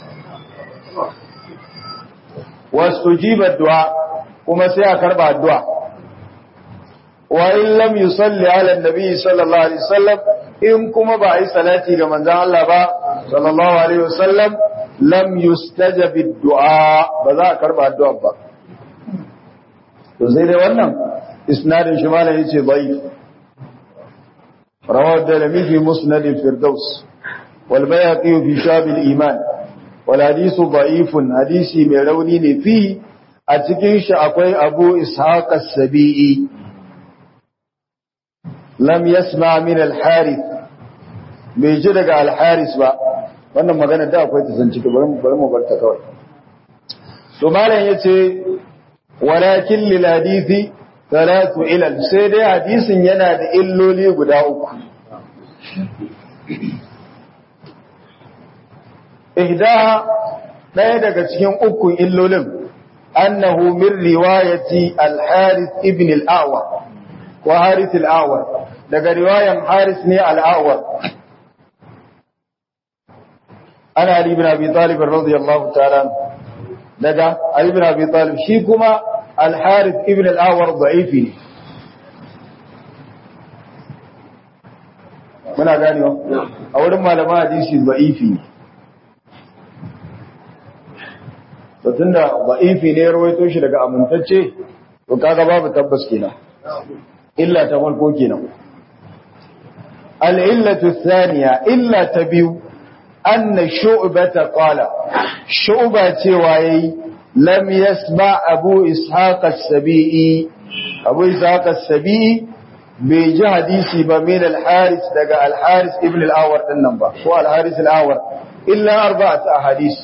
wastujiba du'a kuma sai a karba addu'a wa in lam yusalli ala annabi sallallahu alaihi wasallam in kuma ba ai salati ga manzon Allah ba sallallahu alaihi wasallam lam yustajab ad-du'a ba za a karba addu'a ba to sai dai wannan isnadin shi malai yace bai رواه الدارمي في مسند الفردوس والبيهقي في شعب الإيمان والحديث ضعيف حديثي ميروني فيه أتكين شعقوي أبو إسحاق السبيعي لم يسمع من الحارث بيجدك على الحارث با wannan magana da akwai ta zancike bari bari mu barta kawai to malam yace walakin lil hadisi salatu ilal sai dai hadisin yana da illoli guda uku ihdaha daya daga cikin ukun illolin annahu min riwayati al-harith ibn al-awar wa harith al-awar daga riwayan harith ne al-awar ana ali ibn abi talib radiyallahu ta'ala daga ali ibn abi talib shi kuma الحارث ابن الأعور ضعيفي muna ganewa a wurin malama hadisi da'ifi to tunda da'ifi ne rawaito shi daga amintacce to kaga babu tabbas kenan illa ta farko kenan al-illatu thaniya illa ta biyu anna shu'bata qala shu'ba cewa yayi لم يسمع أبو إسحاق السبيعي أبو إسحاق السبيعي بيجي حديثي من الحارث دقى الحارث ابن الأور النمبر هو الحارث الأور إلا أربعة أحاديث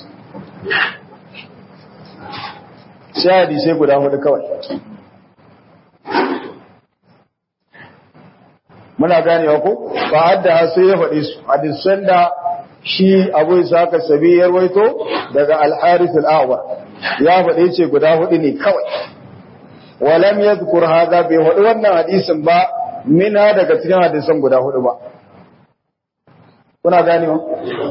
شاهدي سيقول له لكوي muna gane ku ba hadda sai ya faɗi su hadisan da shi Abu Ishaq as-Sabi ya rawaito daga al-Harith al-A'war ya faɗi ce guda hudu ne kawai walam yadhkur hada bi hudu wannan hadisin ba mina daga cikin hadisan guda hudu ba kuna gane ku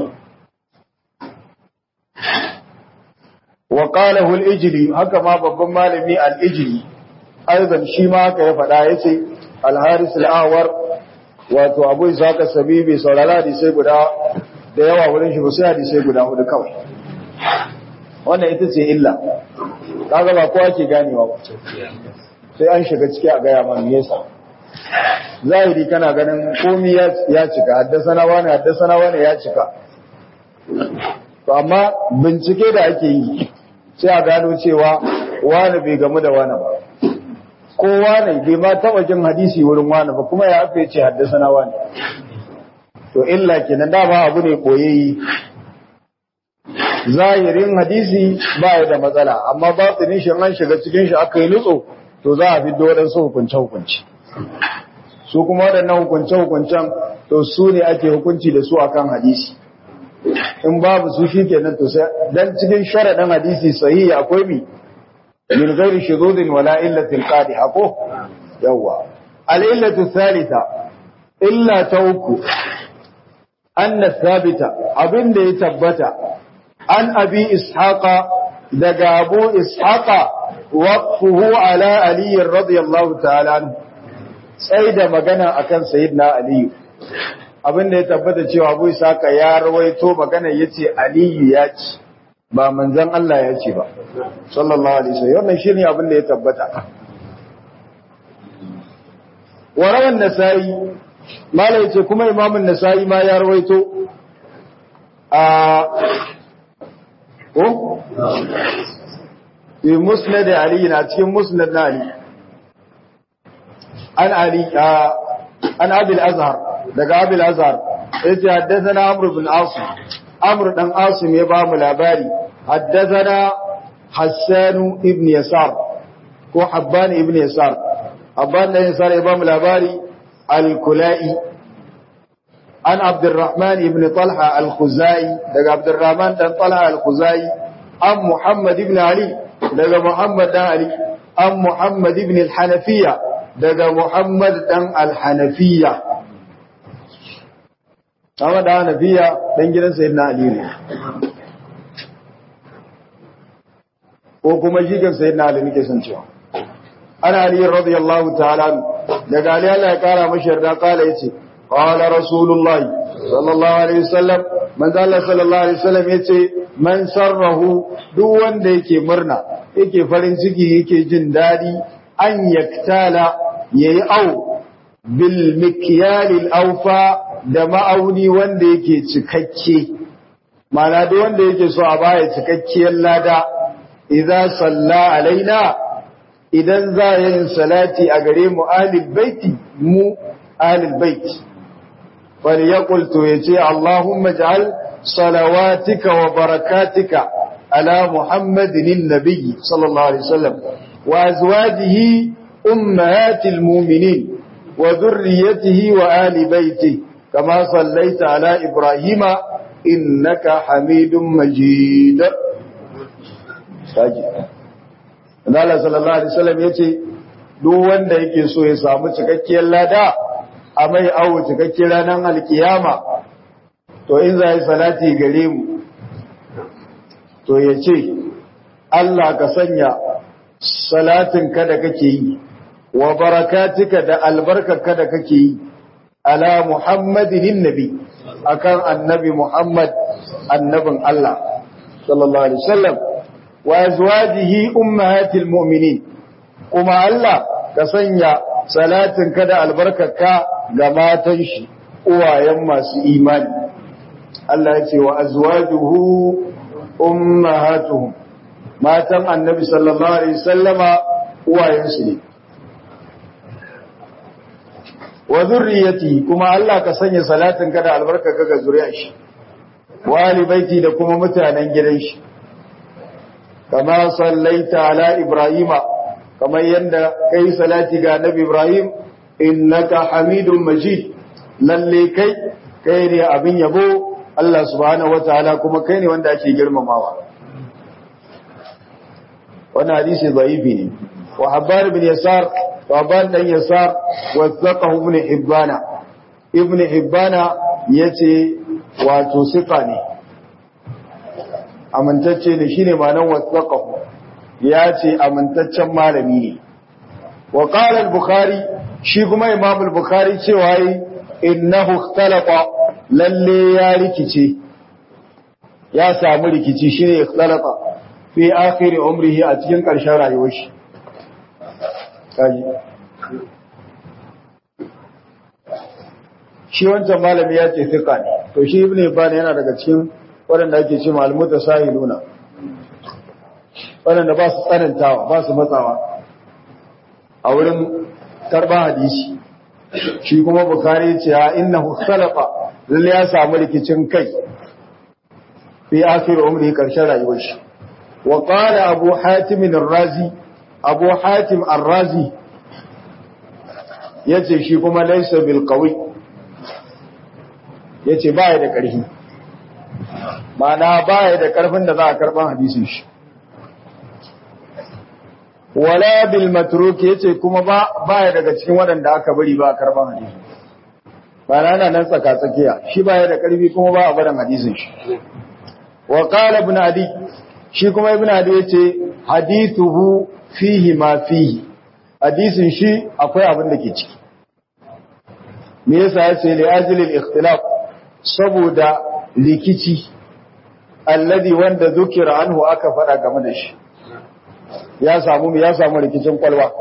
wa qalahu al-Ijli haka ma babban malami al-Ijli aidan shi ma haka ya faɗa yace al-Harith al-A'war wato Abu Ishaq as-Sabi bai saurara hadisai guda da yawa wurin shi ba sai hadisai guda hudu kawai wannan ita ce illa kaga ba kowa ke ganewa ba sai an shiga ciki a gaya mana yasa zahiri kana ganin komai ya ya cika haddasana wani haddasana wani ya cika to amma bincike da ake yi sai a gano cewa wani bai gamu da wani ba kowa ne bai ma taba jin hadisi wurin wani ba kuma ya aka ce haddasana wani to illa kenan da ba abu ne koyeyi zahirin hadisi ba ya da matsala amma batinin shi an shiga cikin shi aka yi nutso to za a fiddo waɗansu hukunce-hukunce su kuma waɗannan hukunce-hukuncen to su ne ake hukunci da su akan hadisi in babu su shi kenan to sai dan cikin sharaɗin hadisi sahihi akwai mi min ghairi shududin wala illatil qadiha ko yawa al illatu thalitha illa ta uku anna thabita abinda ya tabbata an abi ishaqa daga abu ishaqa waqfuhu ala ali radiyallahu ta'ala anhu sai da magana akan sayyidina ali abinda ya tabbata cewa abu ishaqa ya rawaito magana yace ali ya ci ba manzon Allah ya ce ba sallallahu alaihi wasallam wannan shine abinda ya tabbata wa rawan nasai malai yace kuma imamun nasai ma ya rawaito a ko fi musnad Ali na cikin musnad na Ali an Ali an Abi al-Azhar daga Abi al-Azhar yace haddathana Amr ibn Asim Amr dan Asim ya ba mu labari haddathana Hassan ibn Yasar ko Habban ibn Yasar Habban ibn Yasar ya ba mu labari al-Kulai an Abdurrahman ibn Talha al-Khuzai daga Abdurrahman dan Talha al-Khuzai an Muhammad ibn Ali daga Muhammad dan Ali an Muhammad ibn al-Hanafiya daga Muhammad dan al-Hanafiya Muhammad dan Hanafiya dan gidan Sayyidina Ali ne ko kuma jikan Sayyidina Ali ne ke san cewa ana Ali radiyallahu ta'ala daga Ali Allah ya kara mashi yarda kala yace qala rasulullahi sallallahu alaihi wasallam man Allah sallallahu alaihi wasallam yace man sarrahu duk wanda yake murna yake farin ciki yake jin dadi an yaktala yayi au bil mikyal al awfa da ma'auni wanda yake cikakke mana duk wanda yake so a baya cikakkiyar lada idza salla alaina idan za yin salati a gare mu ahlul baiti mu ahlul baiti falyaqul to yace allahumma ij'al salawatika wa barakatika ala muhammadin nabiy sallallahu alaihi wasallam wa azwajihi ummahatil mu'minin wa dhurriyyatihi wa ahli baitihi kama sallaita ala ibrahima innaka hamidum majid saji Allah sallallahu alaihi wasallam yace duk wanda yake so ya samu cikakkiyar lada a mai awo cikakkiyar ranar alkiyama to in za yi salati gare mu to yace Allah ka sanya salatin ka da kake yi wa barakatika da albarkarka da kake yi ala muhammadin nabi akan annabi muhammad annabin Allah sallallahu alaihi wasallam wa azwajihi ummahatil mu'minin kuma Allah ka sanya salatin ka da albarkarka ga matan shi uwayen masu imani Allah ya ce wa azwajuhu ummahatuhum matan annabi sallallahu alaihi wasallama uwayen su ne wa zurriyati kuma Allah ka sanya salatin ka da albarkarka ga zuriyar shi wa ali baiti da kuma mutanen gidan shi kama sallaita ala ibrahima kamar yanda kai salati ga nabi ibrahim innaka hamidum majid lalle kai kai ne abin yabo Allah subhanahu wataala kuma kai ne wanda ake girmamawa wannan hadisi dhaifi ne wa habbar ibn yasar wa habbar dan yasar wasaqahu ibn hibbana ibn hibbana yace wato sifa ne amintacce ne shine ma'anar wasaqahu yace amintaccen malami ne wa qala al-bukhari shi kuma imam al-bukhari cewa yi innahu ikhtalaqa lalle ya rikice ya samu rikici shine ikhtalaqa fi akhir umrihi a cikin karshen rayuwar shi kaji shi wancan malami ya ce fiqa ne to shi ibnu ibn yana daga cikin waɗanda ake ce malmuta sahiluna waɗanda ba su tsanantawa ba su matsawa a wurin karɓar hadisi shi kuma bukari ce ya innahu salafa lalle ya samu rikicin kai fi akhir umri karshen rayuwar shi wa qala abu hatim ar-razi abu hatim ar-razi yace shi kuma laysa bil qawi yace baya da ƙarfi ma'ana baya da ƙarfin da za a karban hadisin shi wala bil matruk yace kuma ba baya daga cikin waɗanda aka bari ba a karban hadisi ba na nan tsaka tsakiya shi baya da ƙarfi kuma ba a barin hadisin shi wa qala ibn adi shi kuma ibn adi yace hadithuhu fihi ma fihi hadisin shi akwai abin da ke ciki me yasa yace li ajli al ikhtilaf saboda likici alladhi wanda zukira anhu aka fada game da shi ya samu ya samu rikicin kwalwa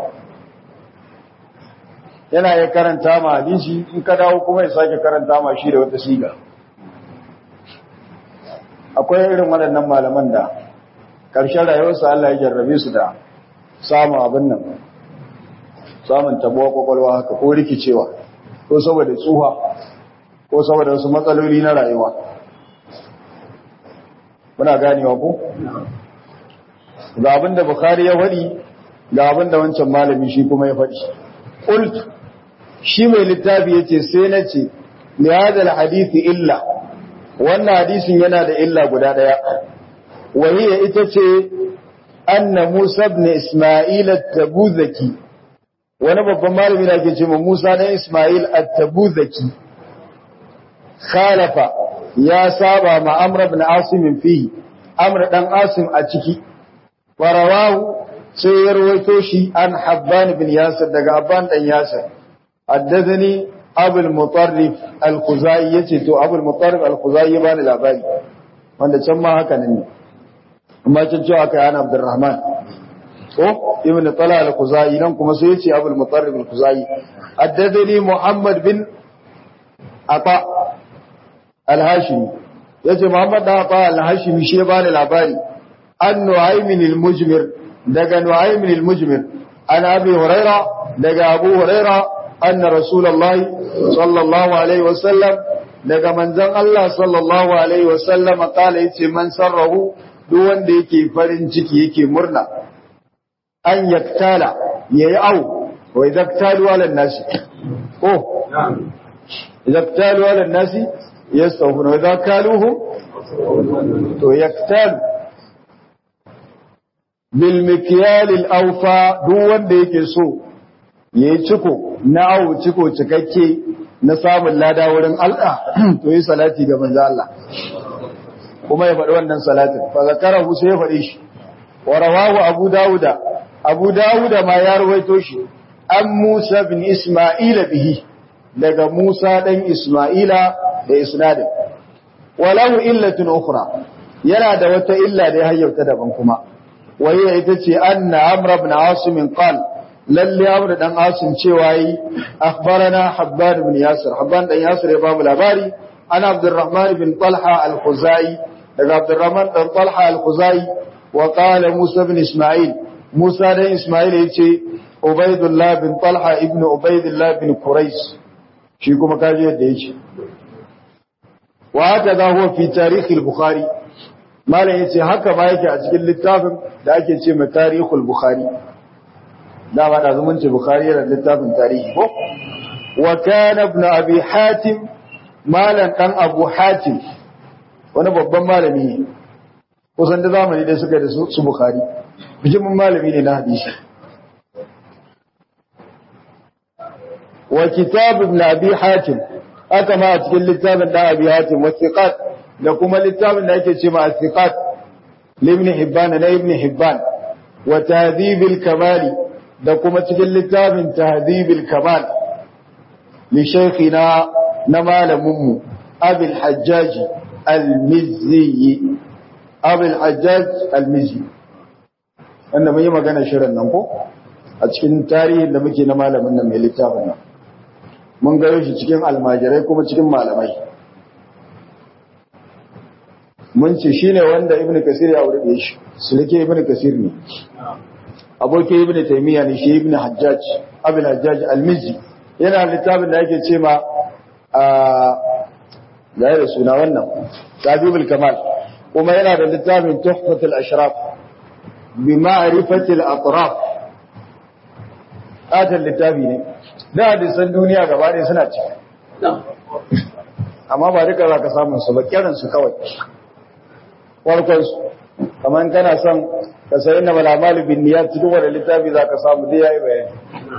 yana ya karanta ma hadisi in ka dawo kuma ya sake karanta ma shi da wata siga akwai irin waɗannan malaman da karshen rayuwarsa Allah ya jarrabe su da samun abin nan samun tabuwa kwakwalwa haka ko rikicewa ko saboda tsuha ko saboda wasu matsaloli na rayuwa muna ganewa ko ga abin da Bukhari ya faɗi ga abin da wancan malami shi kuma ya faɗi qult shi mai littafi yace sai nace li hada alhadith illa wannan hadisin yana da illa guda daya wa hiya ita ce anna Musa ibn Isma'il at-Tabuzaki wani babban malami da ke cewa Musa dan Isma'il at-Tabuzaki khalafa ya saba ma Amr ibn Asim fihi Amr dan Asim a ciki farawahu sai ya rawaito shi an Habban bin Yasir daga Habban dan Yasir haddathani Abu al-Mutarrif al-Khuzai yace to Abu al-Mutarrif al-Khuzai ya bani labari wanda can ma haka ne amma can cewa kai ana Abdurrahman ko ibn Talha al-Khuzai nan kuma sai yace Abu al-Mutarrif al-Khuzai haddathani Muhammad bin Ata al-Hashimi yace Muhammad da Ata al-Hashimi shi ya bani labari an Nu'aym al-Mujmir daga Nu'aym al-Mujmir an Abi Huraira daga Abu Huraira anna Rasulullahi sallallahu alaihi wasallam daga manzon Allah sallallahu alaihi wasallam kala yace man sarrahu duk wanda yake farin ciki yake murna an yaktala yayi au wa yaktalu ala nasi ko yaktalu ala nasi yastawfuna wa yakaluhum to yaktalu bil mikyal al awfa duk wanda yake so yayi ciko na awu ciko cikakke na samun lada wurin Allah to yi salati ga manzo Allah kuma ya faɗi wannan salatin fa zakarahu sai ya faɗi shi wa rawahu abu dauda abu dauda ma ya rawaito shi an Musa bin Isma'ila bihi daga Musa dan Isma'ila da isnadin walahu illatun ukhra yana da wata illa da ya hayyauta daban kuma waye ita ce anna amr ibn asim qala lalle amr dan asim cewa yi akhbarana habban ibn yasir habban dan yasir ya bamu labari ana abdurrahman ibn talha al-khuzai daga abdurrahman dan talha al-khuzai wa qala musa ibn isma'il musa dan isma'il yace ubaydullah bin talha ibn ubaydullah bin quraish shi kuma kaje yadda yake wa haka huwa fi tarikh al-bukhari malam yace haka ma yake a cikin littafin da ake ce mai tarihul bukhari da ba da zumunci bukhari yana littafin tarihi ko wa kana ibn abi hatim malan dan abu hatim wani babban malami ne kusan da zamani da suka da su bukhari bijimin malami ne na hadisi wa kitab ibn abi hatim aka ma a cikin littafin da abi hatim wasiqat da kuma littafin da ake ce ma asiqat ibn hibban na ibn hibban wa tahdhib al-kamal da kuma cikin littafin tahdhib al-kamal li shaykhina na malaminmu abi al-hajjaj al-mizzi abi al-hajjaj al-mizzi wanda mun yi magana shirin nan ko a cikin tarihin da muke na malamin nan mai littafin nan mun garo shi cikin almajirai kuma cikin malamai mun ce shi ne wanda ibn kasir ya aure shi sulke ibn kasir ne aboki ibn taymiya ne shi ibn hajjaj abin hajjaj al-mizzi yana littafin da yake ce ma a da suna wannan tabibul kamal kuma yana da littafin tuhfatul ashraf bi ma'rifati al-atraf atal littafi ne da hadisan duniya gaba ɗaya suna ciki amma ba duka za ka samu su ba kiran su kawai farkonsu kamar kana son ka sayi na malamalu bin niyar cikin wani littafi za ka samu dai ya yi bayani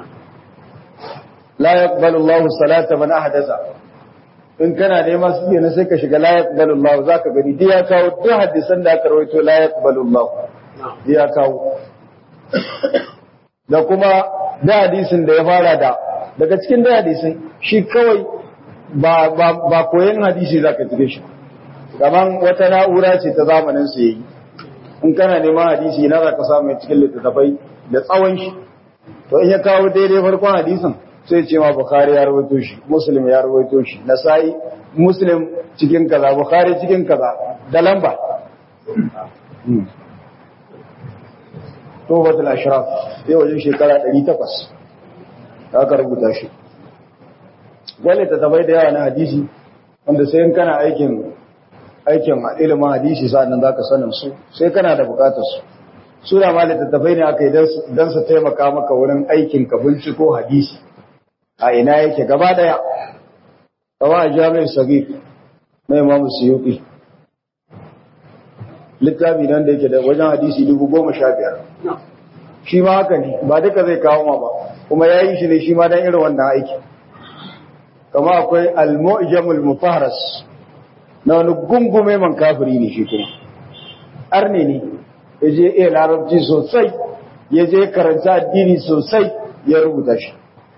la yaqbalu Allahu salata man ahdatha in kana neman su ne sai ka shiga la yaqbalu Allahu zaka gani dai ya kawo duk hadisan da aka rawaito la yaqbalu Allahu dai ya kawo da kuma da hadisin da ya fara da daga cikin da hadisin shi kawai ba ba ba koyon hadisi zaka tire shi kaman wata na'ura ce ta zamanin su yayi in kana neman hadisi na zaka samu cikin littattafai da tsawon shi to in ya kawo daidai farkon hadisin sai ce ma bukhari ya rawaito shi muslim ya rawaito shi nasa'i muslim cikin kaza bukhari cikin kaza da lamba Tuhfatul Ashraf sai wajen shekara ɗari takwas aka rubuta shi. Wale ta tabai da yawa na hadisi wanda sai in kana aikin aikin ilimin hadisi sa'annan zaka sanin su sai kana da bukatar su. Suna ma littattafai ne aka yi don su taimaka maka wurin aikin ka binciko hadisi a ina yake gaba daya. Kawa a Jami'ar Sagir na Imam Suyuti littafi nan da yake da wajen hadisi dubu goma sha biyar. Shi ma haka ne ba duka zai kawo ma ba kuma ya yi shi ne shi ma don irin wannan aiki. Kama akwai al-mu'jamul mufahras na wani gungume man kafiri ne shi kuma arne ne ya je iya larabci sosai ya je karanta addini sosai ya rubuta shi.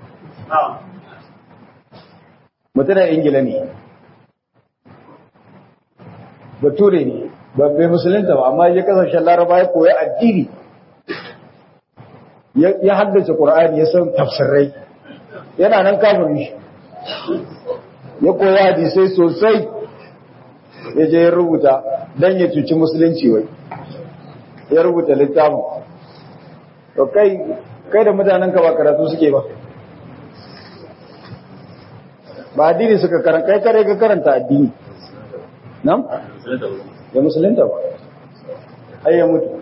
Mutumin Ingila ne bature ne ba bai musulunta ba amma ya kasashen laraba ya koya addini ya haddace Qur'ani ya san tafsirai yana nan kafirin shi ya koya hadisai sosai ya je ya rubuta dan ya cuci musulunci wai ya rubuta littafin. To kai kai da mutanen ka ba karatu suke ba ba addini suka karanta kai kare ka karanta addini nan ya musulunta ba ai ya mutu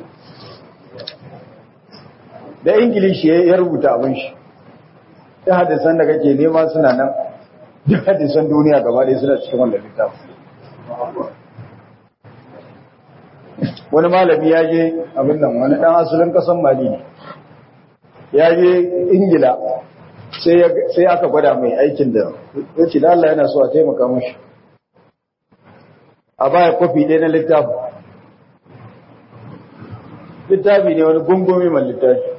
da ingilishi ya rubuta abin shi ta hadisan da kake nema suna nan duk hadisan duniya gaba ɗaya suna cikin wannan littafin. Wani malami ya je abin nan wani ɗan asalin ƙasan Mali ne ya je Ingila sai aka gwada mai aikin da ya ce da Allah yana so a taimaka mashi a baya kwafi ɗaya na littafi littafi ne wani gungomi man littafi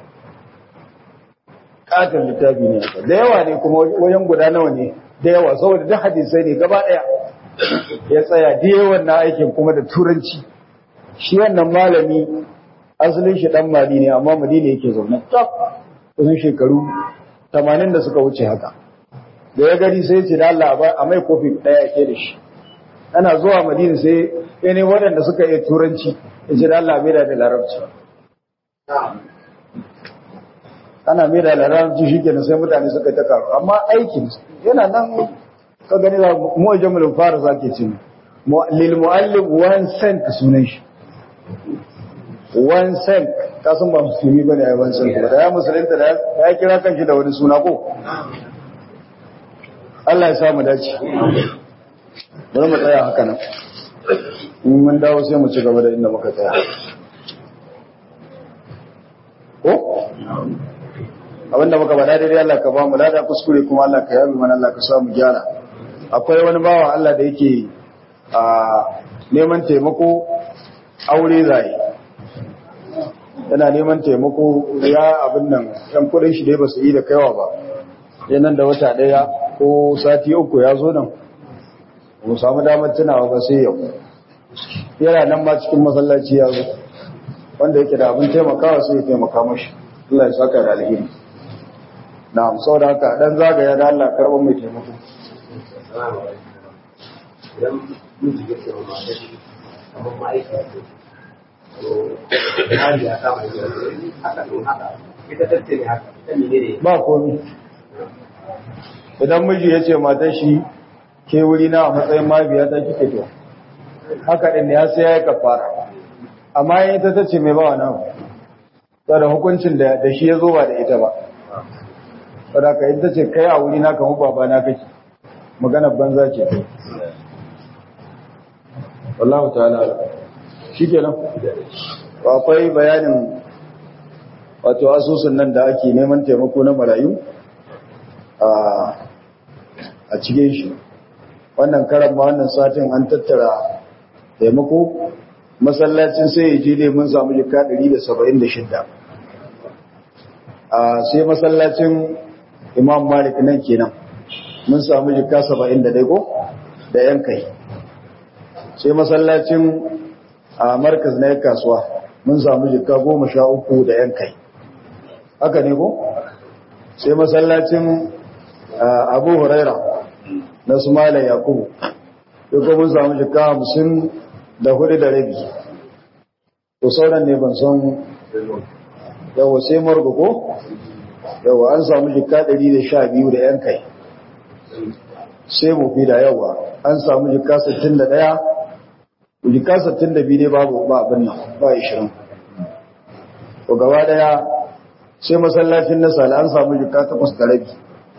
ƙaton littafi ne da yawa ne kuma wajen guda nawa ne da yawa saboda duk hadisai ne gaba ɗaya ya tsaya da yawan na aikin kuma da turanci. Shi wannan malami asalin shi dan Mali ne amma Madina yake zaune tsaf kusan shekaru tamanin da suka wuce haka. Da ya gari sai ya ce da Allah a mai kofi daya yake da shi. Ana zuwa Madina sai ya ne waɗanda suka yi turanci ya ce da Allah mai da larabci. Ana mai da larabci shi kenan sai mutane suka ta karu amma aikin yana nan ka gani za mu jamul fara zake ce lil muallim one cent sunan shi. One cent kasan ba musulmi bane ai one cent da ya musulunta da ya kira kanshi da wani suna ko Allah ya samu dace. Bari mu tsaya haka nan in mun dawo sai mu ci gaba da inda muka tsaya ko abinda muka bada daidai Allah ka ba mu lada kuskure kuma Allah ka yabi mana Allah ka samu gyara. Akwai wani bawa Allah da yake a neman taimako aure zai yana neman taimako ya abin nan yan kudin shi dai ba su yi da kaiwa ba sai nan da wata daya ko sati uku ya zo nan mu samu damar tunawa ba sai yau yana nan ma cikin masallaci ya zo wanda yake da abin taimakawa sai ya taimaka mashi Allah ya saka da alheri. Na'am saboda haka dan zagaya da Allah karban mai taimako. Idan miji ya ce wa matar shi kamar ma'aikata ba komi idan miji ya ce matar shi ke wuri na a matsayin mabiya ta kike to haka din ne ya sai ya yi kafara amma yin ita ta ce mai ba nan da hukuncin da shi ya zo ba da ita ba saboda ka ita ce kai a wuri na kamar baba na kake maganar banza ce wallahu ta'ala shi kenan akwai bayanin wato asusun nan da ake neman taimako na marayu a cikin shi wannan karan ma wannan satin an tattara taimako masallacin sai ya je mun samu jika ɗari da saba'in da shida sai masallacin imam malik nan kenan mun samu jika saba'in da daiko da yan kai sai masallacin a markaz na kasuwa mun samu jika goma sha uku da yan kai haka ne ko sai masallacin abu huraira na su malai yakubu duka mun samu jika hamsin da hudu da rabi to sauran ne ban san yawa sai margo ko yawa an samu jikka ɗari da sha biyu da yan kai sai mu fi da yawa an samu jikka sittin da ɗaya jikka sittin da biyu ne babu ba abin nan ba ishirin to gaba daya sai masallacin nasala an samu jikka takwas da rabi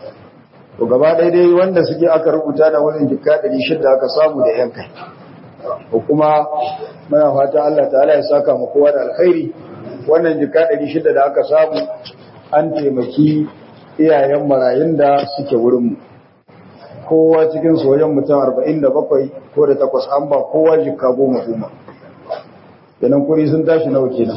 to gaba daya dai wanda suke aka rubuta da wurin jikka ɗari shida aka samu da yan kai ko kuma muna fata Allah ta'ala ya saka mu kowa da alkhairi wannan jikka ɗari shida da aka samu an taimaki iyayen marayun da suke wurin mu kowa cikin su wajen mutum arba'in da bakwai ko da takwas an ba kowa jikka goma goma kenan kuri sun tashi nawa kenan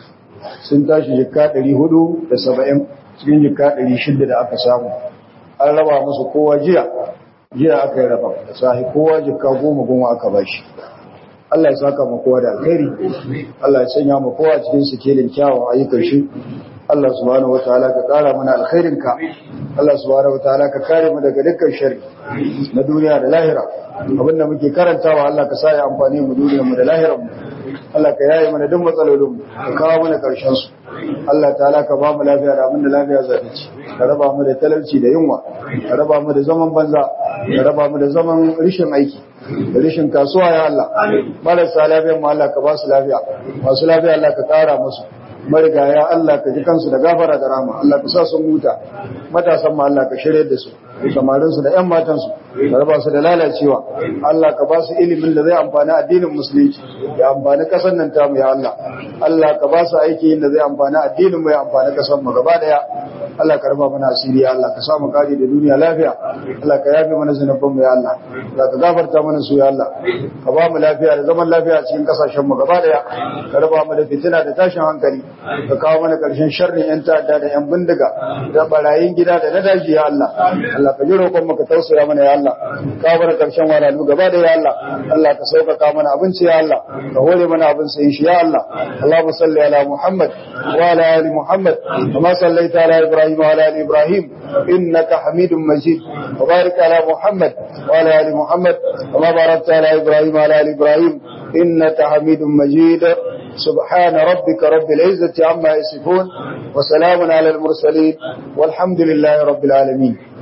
sun tashi jikka ɗari hudu da saba'in cikin jikka ɗari shida da aka samu an raba musu kowa jiya jiya aka yi raba da sahi kowa jikka goma goma aka ba shi Allah ya saka mu kowa da alkhairi Allah ya sanya mu kowa cikin sikelin kyawun ayyukan shi Allah subhanahu wataala ka kara mana alkhairin ka Allah subhanahu wataala ka kare mu daga dukkan sharri na duniya da lahira abinda muke karantawa Allah ka sa ya amfani mu duniyar mu da lahirar mu Allah ka yaye mana duk matsalolin mu ka kawo mana karshen su Allah ta'ala ka ba mu lafiya da abinda lafiya za ta ci ka raba mu da talauci da yunwa ka raba mu da zaman banza ka raba mu da zaman rishin aiki da rishin kasuwa ya Allah marasa lafiyar mu Allah ka ba su lafiya masu lafiya Allah ka kara musu marigaya Allah ka ji kansu da gafara da rama Allah ka sa sun huta matasan ma Allah ka shirye da su samarin su da ƴan matan su ka raba su da lalacewa Allah ka ba su ilimin da zai amfani addinin musulunci ya amfani kasar nan tamu ya Allah Allah ka ba su aiki da zai amfani addinin mu ya amfani kasar mu gaba daya Allah ka raba mana asiri ya Allah ka sa mu kare da duniya lafiya Allah ka yafe mana zunuban mu ya Allah Allah ka gafarta mana su ya Allah ka ba mu lafiya da zaman lafiya cikin kasashen mu gaba daya ka raba mu da fitina da tashin hankali ka kawo mana karshen sharrin yan ta'adda da yan bindiga da barayin gida da na daji ya Allah Allah ka ji roƙon mu ka tausaya mana ya Allah ka bar karshen walalu gaba da ya Allah Allah ka sauƙaƙa mana abinci ya Allah ka hore mana abin sayin shi ya Allah Allahumma salli ala Muhammad wa ala ali Muhammad kama sallaita ala Ibrahim wa ala ali Ibrahim innaka Hamidum Majid wa barik ala Muhammad wa ala ali Muhammad kama barakta ala Ibrahim wa ala ali Ibrahim innaka Hamidum Majid سبحان ربك رب العزة عما يصفون وسلام على المرسلين والحمد لله رب العالمين